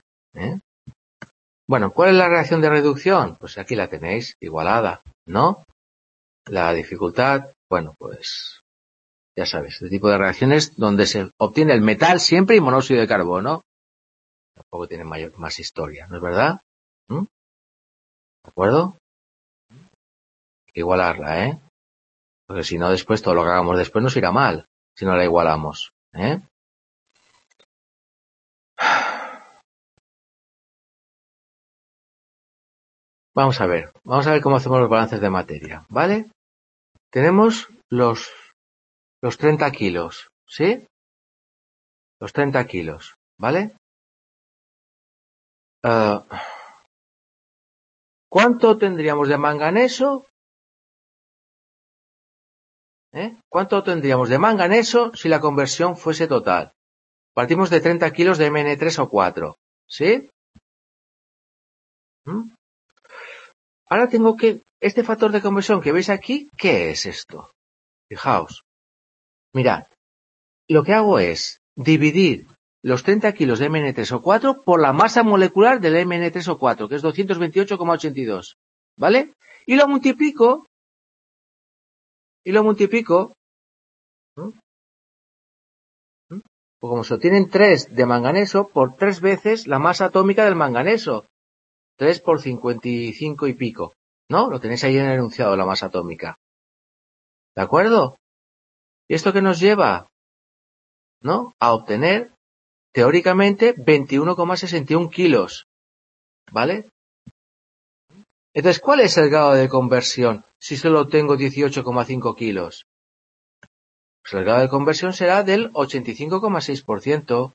Bueno, ¿cuál es la reacción de reducción? Pues aquí la tenéis, igualada, ¿no? La dificultad, bueno, pues ya sabes, este tipo de reacciones donde se obtiene el metal siempre y monóxido de carbono. Tampoco tiene más historia, ¿no es verdad? ¿De acuerdo? Hay que igualarla, porque si no, después todo lo que hagamos después nos irá mal, si no la igualamos. Vamos a ver cómo hacemos los balances de materia, ¿vale? Tenemos los 30 kilos, ¿sí? Los 30 kilos, ¿vale? ¿Cuánto tendríamos de manganeso? ¿Cuánto tendríamos de manganeso si la conversión fuese total? Partimos de 30 kilos de Mn3O4, ¿sí? Ahora tengo que, este factor de conversión que veis aquí, ¿qué es esto? Fijaos, mirad, lo que hago es dividir los 30 kilos de Mn3O4 por la masa molecular del Mn3O4, que es 228,82, ¿vale? Y lo multiplico, pues como se obtienen 3 de manganeso, por 3 veces la masa atómica del manganeso. 3 por 55 y pico, ¿no? Lo tenéis ahí en el enunciado, la masa atómica. ¿De acuerdo? ¿Y esto qué nos lleva? ¿No? A obtener, teóricamente, 21,61 kilos. ¿Vale? Entonces, ¿cuál es el grado de conversión si solo tengo 18,5 kilos? Pues el grado de conversión será del 85,6%.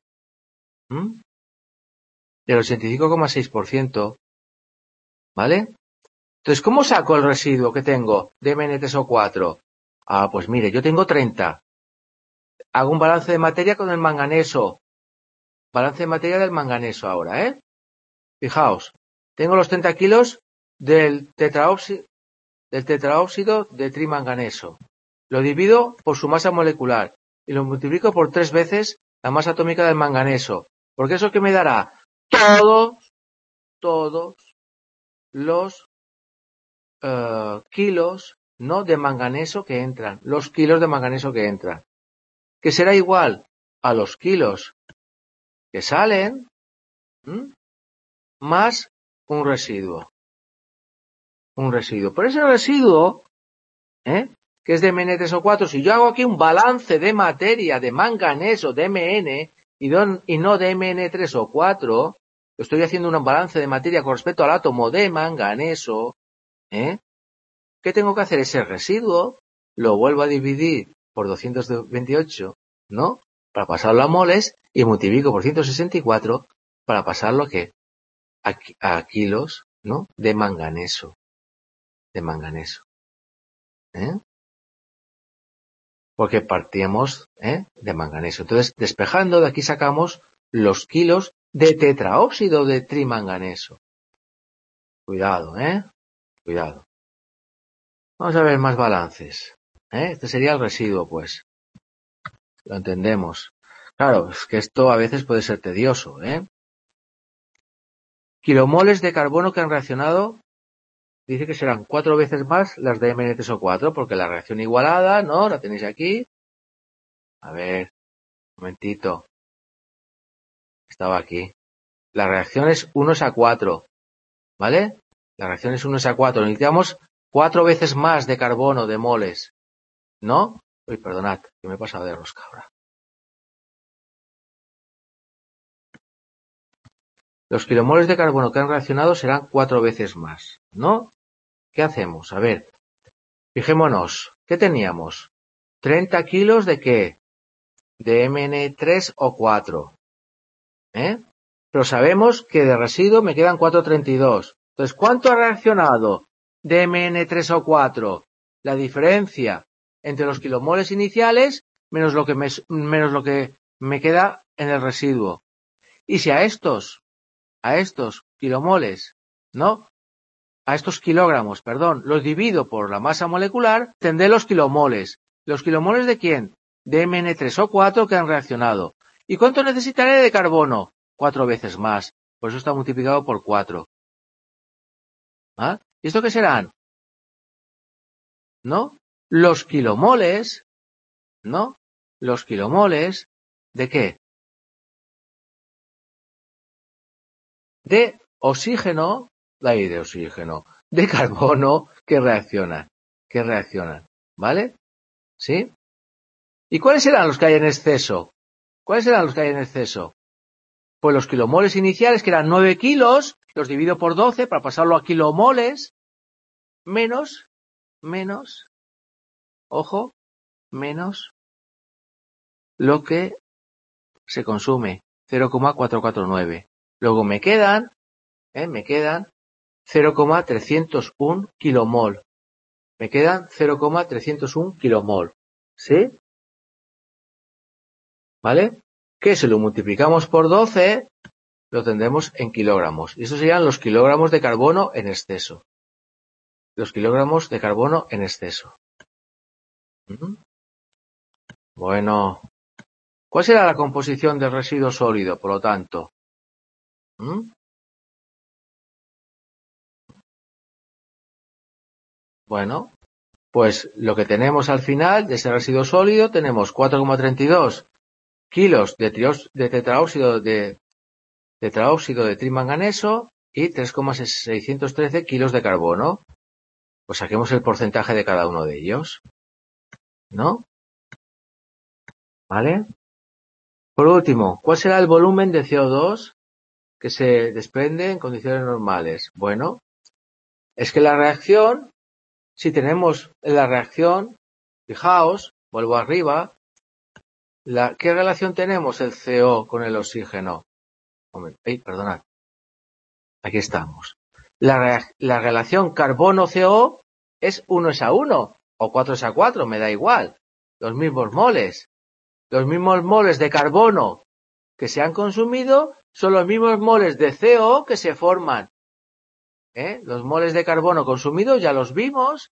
Del 85,6%. ¿Vale? Entonces, ¿cómo saco el residuo que tengo de Mn3O4? Pues mire, yo tengo 30. Hago un balance de materia con el manganeso. Balance de materia del manganeso ahora, ¿eh? Fijaos, tengo los 30 kilos del tetraóxido de trimanganeso. Lo divido por su masa molecular y lo multiplico por 3 veces la masa atómica del manganeso. Porque eso que me dará todos los kilos, ¿no?, de manganeso que entran. Los kilos de manganeso que entran. Que será igual a los kilos que salen más un residuo. Por ese residuo, que es de Mn3O4, si yo hago aquí un balance de materia de manganeso, de Mn, y no de Mn3O4, estoy haciendo un balance de materia con respecto al átomo de manganeso, ¿qué tengo que hacer? Ese residuo lo vuelvo a dividir por 228, ¿no?, para pasarlo a moles, y multiplico por 164 para pasarlo a kilos, ¿no?, de manganeso. Porque partíamos de manganeso. Entonces, despejando, de aquí sacamos los kilos de tetraóxido de trimanganeso. Cuidado, cuidado. Vamos a ver más balances. Este sería el residuo, pues. Lo entendemos. Claro, es que esto a veces puede ser tedioso, Kilomoles de carbono que han reaccionado, dice que serán 4 veces más las de Mn3O4, porque la reacción igualada, ¿no?, la tenéis aquí. A ver, un momentito. Estaba aquí. La reacción es 1:4, ¿vale? La reacción es 1:4. Necesitamos 4 veces más de carbono, de moles, ¿no? Uy, perdonad, que me he pasado de rosca ahora. Los kilomoles de carbono que han reaccionado serán 4 veces más, ¿no? ¿Qué hacemos? A ver, fijémonos. ¿Qué teníamos? 30 kilos de ¿qué? De Mn3O4. Pero sabemos que de residuo me quedan 432. Entonces, ¿cuánto ha reaccionado de Mn3O4? La diferencia entre los kilomoles iniciales menos lo que me queda en el residuo. Y si a estos kilomoles, ¿no?, a estos kilogramos, perdón, los divido por la masa molecular, tendré los kilomoles. ¿Los kilomoles de quién? De Mn3O4 que han reaccionado. ¿Y cuánto necesitaré de carbono? 4 veces más. Por eso está multiplicado por 4. ¿Y esto qué serán? ¿No? Los kilomoles, ¿no? Los kilomoles, ¿de qué? De oxígeno, de carbono que reaccionan, ¿vale? ¿Sí? ¿Y cuáles serán los que hay en exceso? Pues los kilomoles iniciales, que eran 9 kilos, los divido por 12 para pasarlo a kilomoles, menos, ojo, menos lo que se consume, 0,449. Luego me quedan 0,301 kilomol. ¿Sí? ¿Vale? Que si lo multiplicamos por 12, lo tendremos en kilogramos. Y esos serían los kilogramos de carbono en exceso. Los kilogramos de carbono en exceso. ¿Mm? Bueno, ¿cuál será la composición del residuo sólido, por lo tanto? ¿Mm? Bueno, pues lo que tenemos al final de ese residuo sólido, tenemos 4,32 kilos de tetraóxido de trimanganeso y 3,613 kilos de carbono. Pues saquemos el porcentaje de cada uno de ellos, ¿no? ¿Vale? Por último, ¿cuál será el volumen de CO2 que se desprende en condiciones normales? Bueno, es que la reacción, si tenemos la reacción, fijaos, vuelvo arriba, ¿qué relación tenemos el CO con el oxígeno? Perdonad. Aquí estamos. La relación carbono-CO es 1:1 o 4:4, me da igual. Los mismos moles. Los mismos moles de carbono que se han consumido son los mismos moles de CO que se forman. Los moles de carbono consumidos ya los vimos.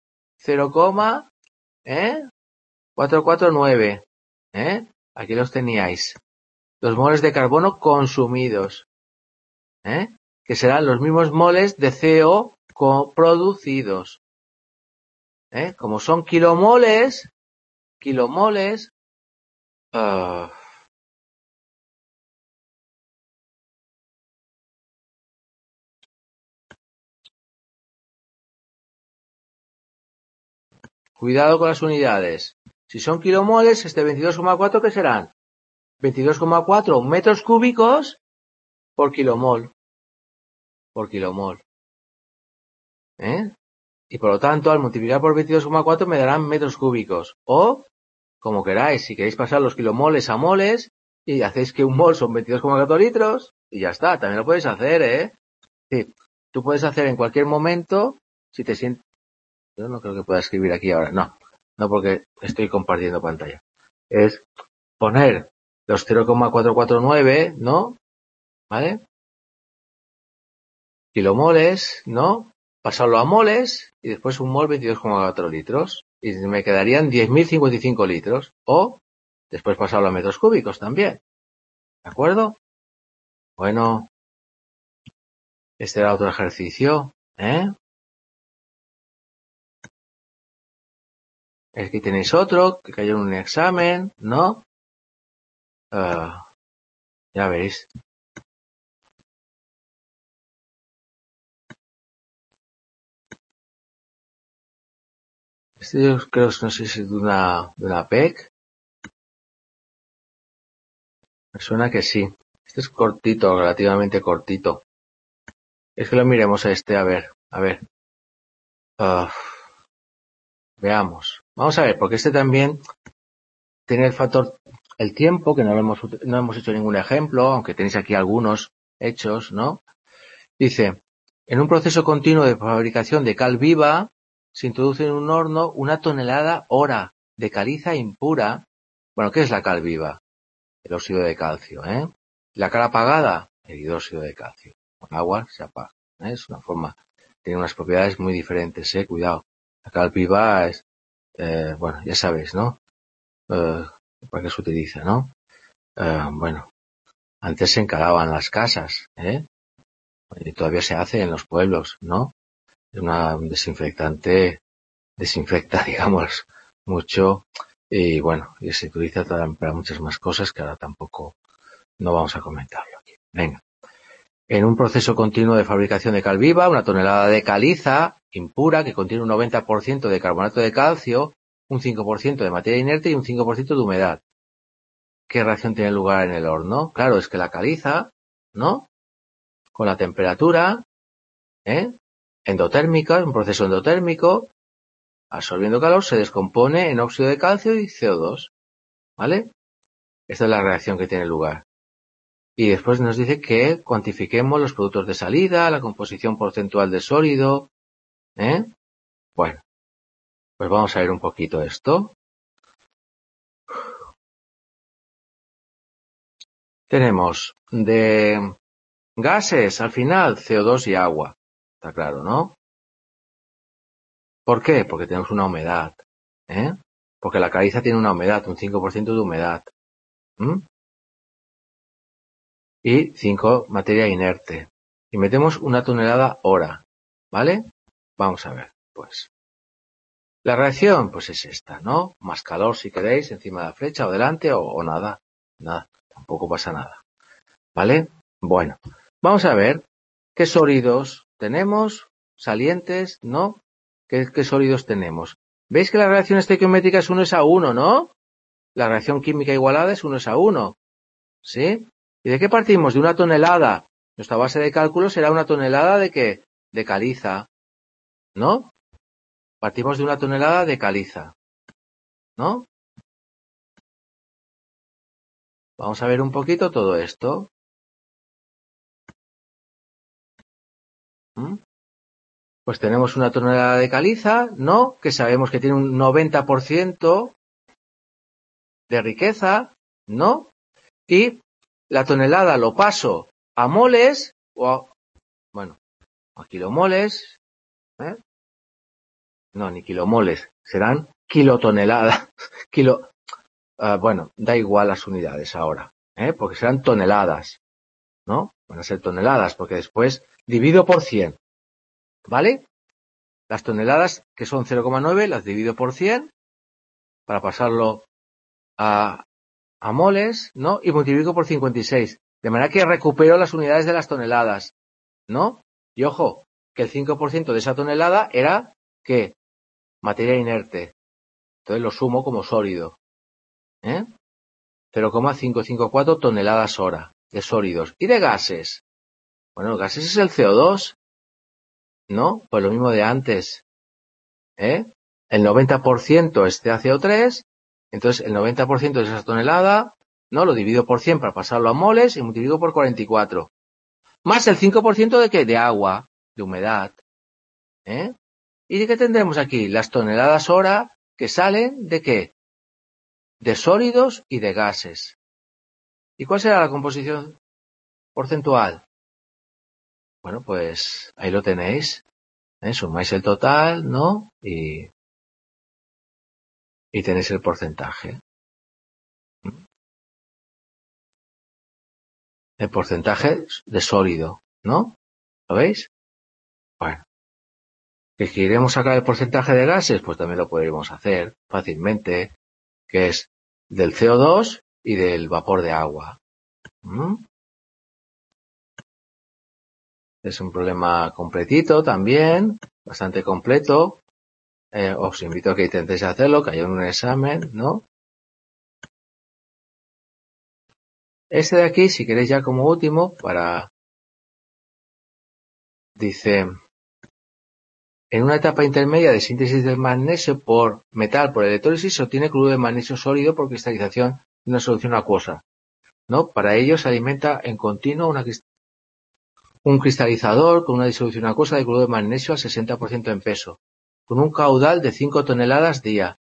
0,449. Aquí los teníais. Los moles de carbono consumidos. Que serán los mismos moles de CO producidos. Como son kilomoles, cuidado con las unidades. Si son kilomoles, este 22,4, ¿qué serán? 22,4 metros cúbicos por kilomol. Y por lo tanto, al multiplicar por 22,4 me darán metros cúbicos. O, como queráis, si queréis pasar los kilomoles a moles y hacéis que un mol son 22,4 litros y ya está. También lo podéis hacer, Sí, tú puedes hacer en cualquier momento, si te sientes... Yo no creo que pueda escribir aquí ahora, no porque estoy compartiendo pantalla. Es poner los 0,449, ¿no? ¿Vale? Kilomoles, ¿no? Pasarlo a moles y después un mol 22,4 litros. Y me quedarían 10.055 litros. O después pasarlo a metros cúbicos también. ¿De acuerdo? Bueno, este era otro ejercicio, Aquí tenéis otro que cayó en un examen, ¿no? Ya veis. Este yo creo que no sé si es de una PEC. Me suena que sí. Este es cortito, relativamente cortito. Es que lo miremos a ver. Veamos. Vamos a ver, porque este también tiene el factor, el tiempo, que no hemos hecho ningún ejemplo, aunque tenéis aquí algunos hechos, ¿no? Dice, en un proceso continuo de fabricación de cal viva, se introduce en un horno 1 tonelada hora de caliza impura. Bueno, ¿qué es la cal viva? El óxido de calcio, La cal apagada, el hidróxido de calcio. Con agua se apaga, Es una forma, tiene unas propiedades muy diferentes, cuidado. La cal viva es, bueno, ya sabéis, ¿no? ¿Para qué se utiliza, no? Bueno, antes se encalaban las casas, y todavía se hace en los pueblos, ¿no? Es un desinfectante, desinfecta, digamos, mucho, y bueno, y se utiliza para muchas más cosas que ahora tampoco no vamos a comentarlo aquí. Venga. En un proceso continuo de fabricación de cal viva, 1 tonelada de caliza impura que contiene un 90% de carbonato de calcio, un 5% de materia inerte y un 5% de humedad. ¿Qué reacción tiene lugar en el horno? Claro, es que la caliza, ¿no? Con la temperatura, endotérmica, un proceso endotérmico, absorbiendo calor, se descompone en óxido de calcio y CO2, ¿vale? Esta es la reacción que tiene lugar. Y después nos dice que cuantifiquemos los productos de salida, la composición porcentual del sólido, Bueno, pues vamos a ver un poquito esto. Tenemos de gases, al final, CO2 y agua. Está claro, ¿no? ¿Por qué? Porque tenemos una humedad, ¿eh? Porque la caliza tiene una humedad, un 5% de humedad. Y 5 materia inerte. Y metemos 1 tonelada hora, ¿vale? Vamos a ver, pues. La reacción, pues es esta, ¿no? Más calor si queréis, encima de la flecha o delante o nada. Nada, tampoco pasa nada. ¿Vale? Bueno, vamos a ver qué sólidos tenemos, salientes, ¿no? ¿Qué sólidos tenemos? ¿Veis que la reacción estequiométrica es 1:1, ¿no? La reacción química igualada es 1:1, ¿sí? ¿Y de qué partimos? De 1 tonelada. Nuestra base de cálculo será 1 tonelada de ¿qué? De caliza, ¿no? Partimos de 1 tonelada de caliza, ¿no? Vamos a ver un poquito todo esto. Pues tenemos 1 tonelada de caliza, ¿no? Que sabemos que tiene un 90% de riqueza, ¿no? Y la tonelada lo paso a moles a kilomoles, ¿eh? No, ni kilomoles, serán kilotoneladas. Da igual las unidades ahora, porque serán toneladas, ¿no? Van a ser toneladas, porque después divido por 100, ¿vale? Las toneladas, que son 0,9, las divido por 100 para pasarlo a moles, ¿no? Y multiplico por 56. De manera que recupero las unidades de las toneladas, ¿no? Y ojo, que el 5% de esa tonelada era, ¿qué? Materia inerte. Entonces lo sumo como sólido, 0,554 toneladas hora de sólidos. ¿Y de gases? Bueno, gases es el CO2, ¿no? Pues lo mismo de antes, El 90% es CaCO3, entonces el 90% de esa tonelada, ¿no? Lo divido por 100 para pasarlo a moles y multiplico por 44. Más el 5% de ¿qué? De agua, de humedad, ¿Y de qué tendremos aquí? Las toneladas hora que salen ¿de qué? De sólidos y de gases. ¿Y cuál será la composición porcentual? Bueno, pues ahí lo tenéis. Sumáis el total, ¿no? Y tenéis el porcentaje. El porcentaje de sólido, ¿no? ¿Lo veis? Bueno. ¿Que queremos sacar el porcentaje de gases? Pues también lo podríamos hacer fácilmente, que es del CO2 y del vapor de agua. Es un problema completito también, bastante completo. Os invito a que intentéis hacerlo, que haya un examen, ¿no? Este de aquí, si queréis ya como último, dice, en una etapa intermedia de síntesis del magnesio por metal por electrólisis se obtiene cloruro de magnesio sólido por cristalización de una solución acuosa, ¿no? Para ello se alimenta en continuo un cristalizador con una disolución acuosa de cloruro de magnesio al 60% en peso, con un caudal de 5 toneladas día.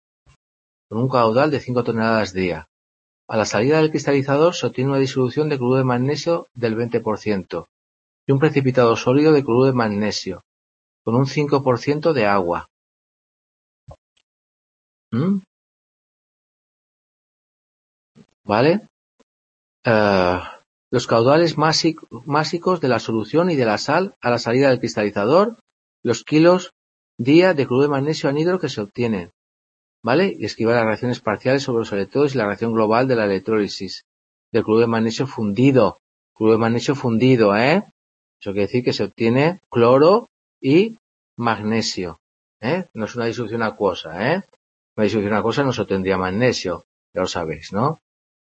A la salida del cristalizador se obtiene una disolución de cloruro de magnesio del 20% y un precipitado sólido de cloruro de magnesio, con un 5% de agua. ¿Vale? Los caudales másicos de la solución y de la sal a la salida del cristalizador, los kilos día de cloruro de magnesio anhidro que se obtienen, ¿vale? Y esquivar las reacciones parciales sobre los electrodos y la reacción global de la electrólisis del cloruro de magnesio fundido. Eso quiere decir que se obtiene cloro y magnesio, No es una disolución acuosa, Una disolución acuosa no se obtendría magnesio, ya lo sabéis, ¿no?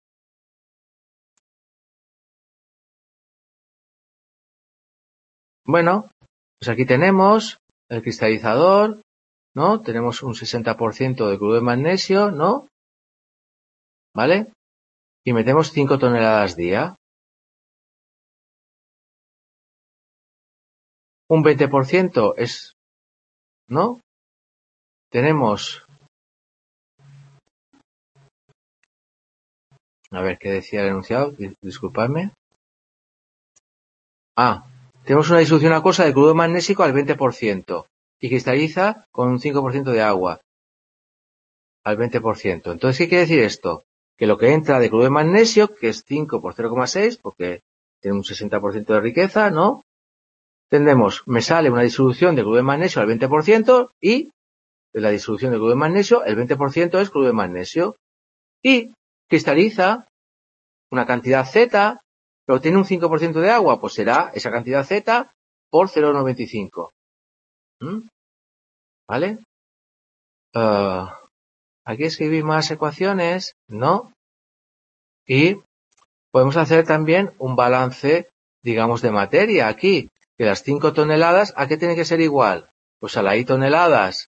Bueno, pues aquí tenemos el cristalizador, ¿no? Tenemos un 60% de cloruro de magnesio, ¿no? ¿Vale? Y metemos 5 toneladas día. Un 20% es, ¿no? Tenemos A ver, ¿qué decía el enunciado? Disculpadme. Tenemos una disolución acuosa de cloruro magnésico al 20% y cristaliza con un 5% de agua al 20%. Entonces, ¿qué quiere decir esto? Que lo que entra de cloruro de magnesio, que es 5 por 0,6, porque tiene un 60% de riqueza, ¿no? Me sale una disolución de cloruro de magnesio al 20% y de la disolución de cloruro de magnesio, el 20% es cloruro de magnesio. Y cristaliza una cantidad Z, pero tiene un 5% de agua, pues será esa cantidad Z por 0,95. ¿Vale? Aquí escribí más ecuaciones, ¿no? Y podemos hacer también un balance, digamos, de materia aquí, que las 5 toneladas, ¿a qué tiene que ser igual? Pues a las I toneladas,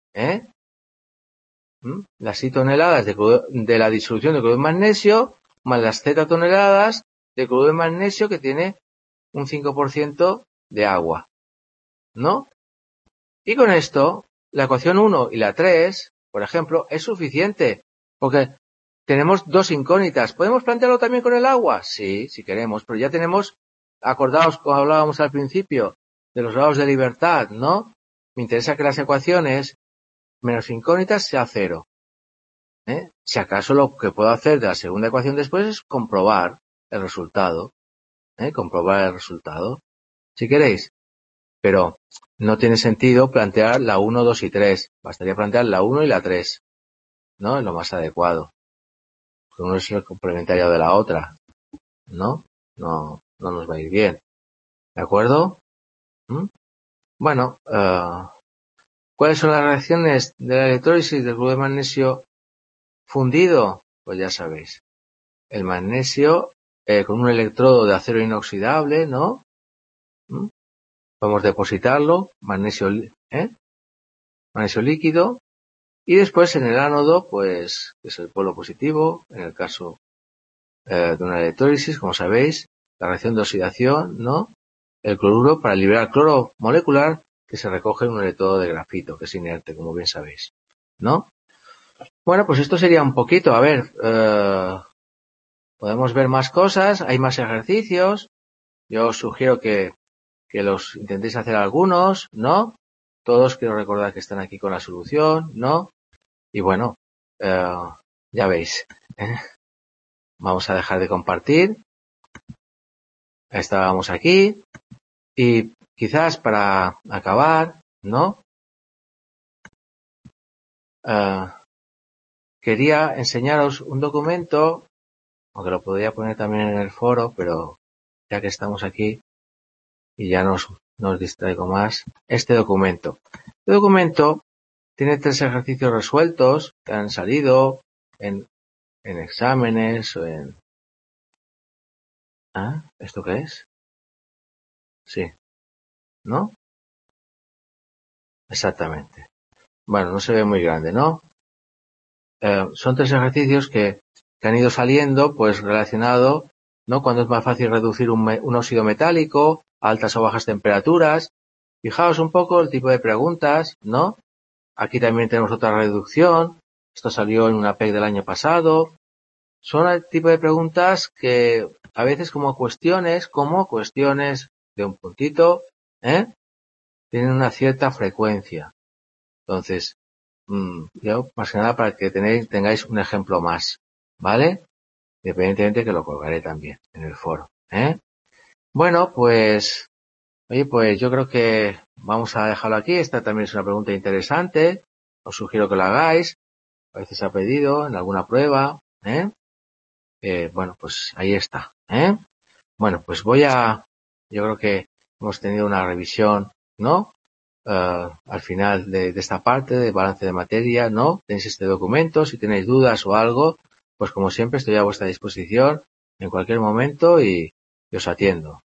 Las I toneladas de la disolución de cloruro de magnesio, más las Z toneladas de cloruro de magnesio que tiene un 5% de agua, ¿no? Y con esto, la ecuación 1 y la 3, por ejemplo, es suficiente, porque tenemos dos incógnitas. ¿Podemos plantearlo también con el agua? Sí, si queremos, pero ya tenemos, acordaos como hablábamos al principio, de los grados de libertad, ¿no? Me interesa que las ecuaciones menos incógnitas sea 0. Si acaso lo que puedo hacer de la segunda ecuación después es comprobar el resultado. Comprobar el resultado, si queréis. Pero no tiene sentido plantear la 1, 2 y 3. Bastaría plantear la 1 y la 3, ¿no? Es lo más adecuado. Porque uno es el complementario de la otra, ¿no? No nos va a ir bien. ¿De acuerdo? Bueno, ¿cuáles son las reacciones de la electrólisis del cloruro de magnesio fundido? Pues ya sabéis. El magnesio con un electrodo de acero inoxidable, ¿no? Podemos depositarlo, magnesio líquido, y después en el ánodo, pues, es el polo positivo, en el caso de una electrólisis, como sabéis, la reacción de oxidación, ¿no? El cloruro para liberar cloro molecular que se recoge en un electrodo de grafito, que es inerte, como bien sabéis, ¿no? Bueno, pues esto sería un poquito, a ver, podemos ver más cosas, hay más ejercicios, yo os sugiero que los intentéis hacer algunos, ¿no? Todos quiero recordar que están aquí con la solución, ¿no? Y bueno, ya veis, vamos a dejar de compartir. Estábamos aquí y quizás para acabar, ¿no? Quería enseñaros un documento, aunque lo podría poner también en el foro, pero ya que estamos aquí y ya no os distraigo más, este documento. Este documento tiene 3 ejercicios resueltos que han salido en exámenes o en... ¿Esto qué es? Sí, ¿no? Exactamente. Bueno, no se ve muy grande, ¿no? Son 3 ejercicios que han ido saliendo, pues relacionado, ¿no? Cuando es más fácil reducir un óxido metálico a altas o bajas temperaturas. Fijaos un poco el tipo de preguntas, ¿no? Aquí también tenemos otra reducción. Esto salió en una PEC del año pasado. Son el tipo de preguntas que a veces como cuestiones de un puntito, tienen una cierta frecuencia. Entonces, yo más que nada para que tengáis un ejemplo más, ¿vale? Independientemente que lo colgaré también en el foro, Bueno, pues, oye, pues yo creo que vamos a dejarlo aquí. Esta también es una pregunta interesante. Os sugiero que lo hagáis. A veces ha pedido en alguna prueba, bueno, pues ahí está, Bueno, pues yo creo que hemos tenido una revisión, ¿no? Al final de esta parte de balance de materia, ¿no? Tenéis este documento, si tenéis dudas o algo, pues como siempre estoy a vuestra disposición en cualquier momento y os atiendo.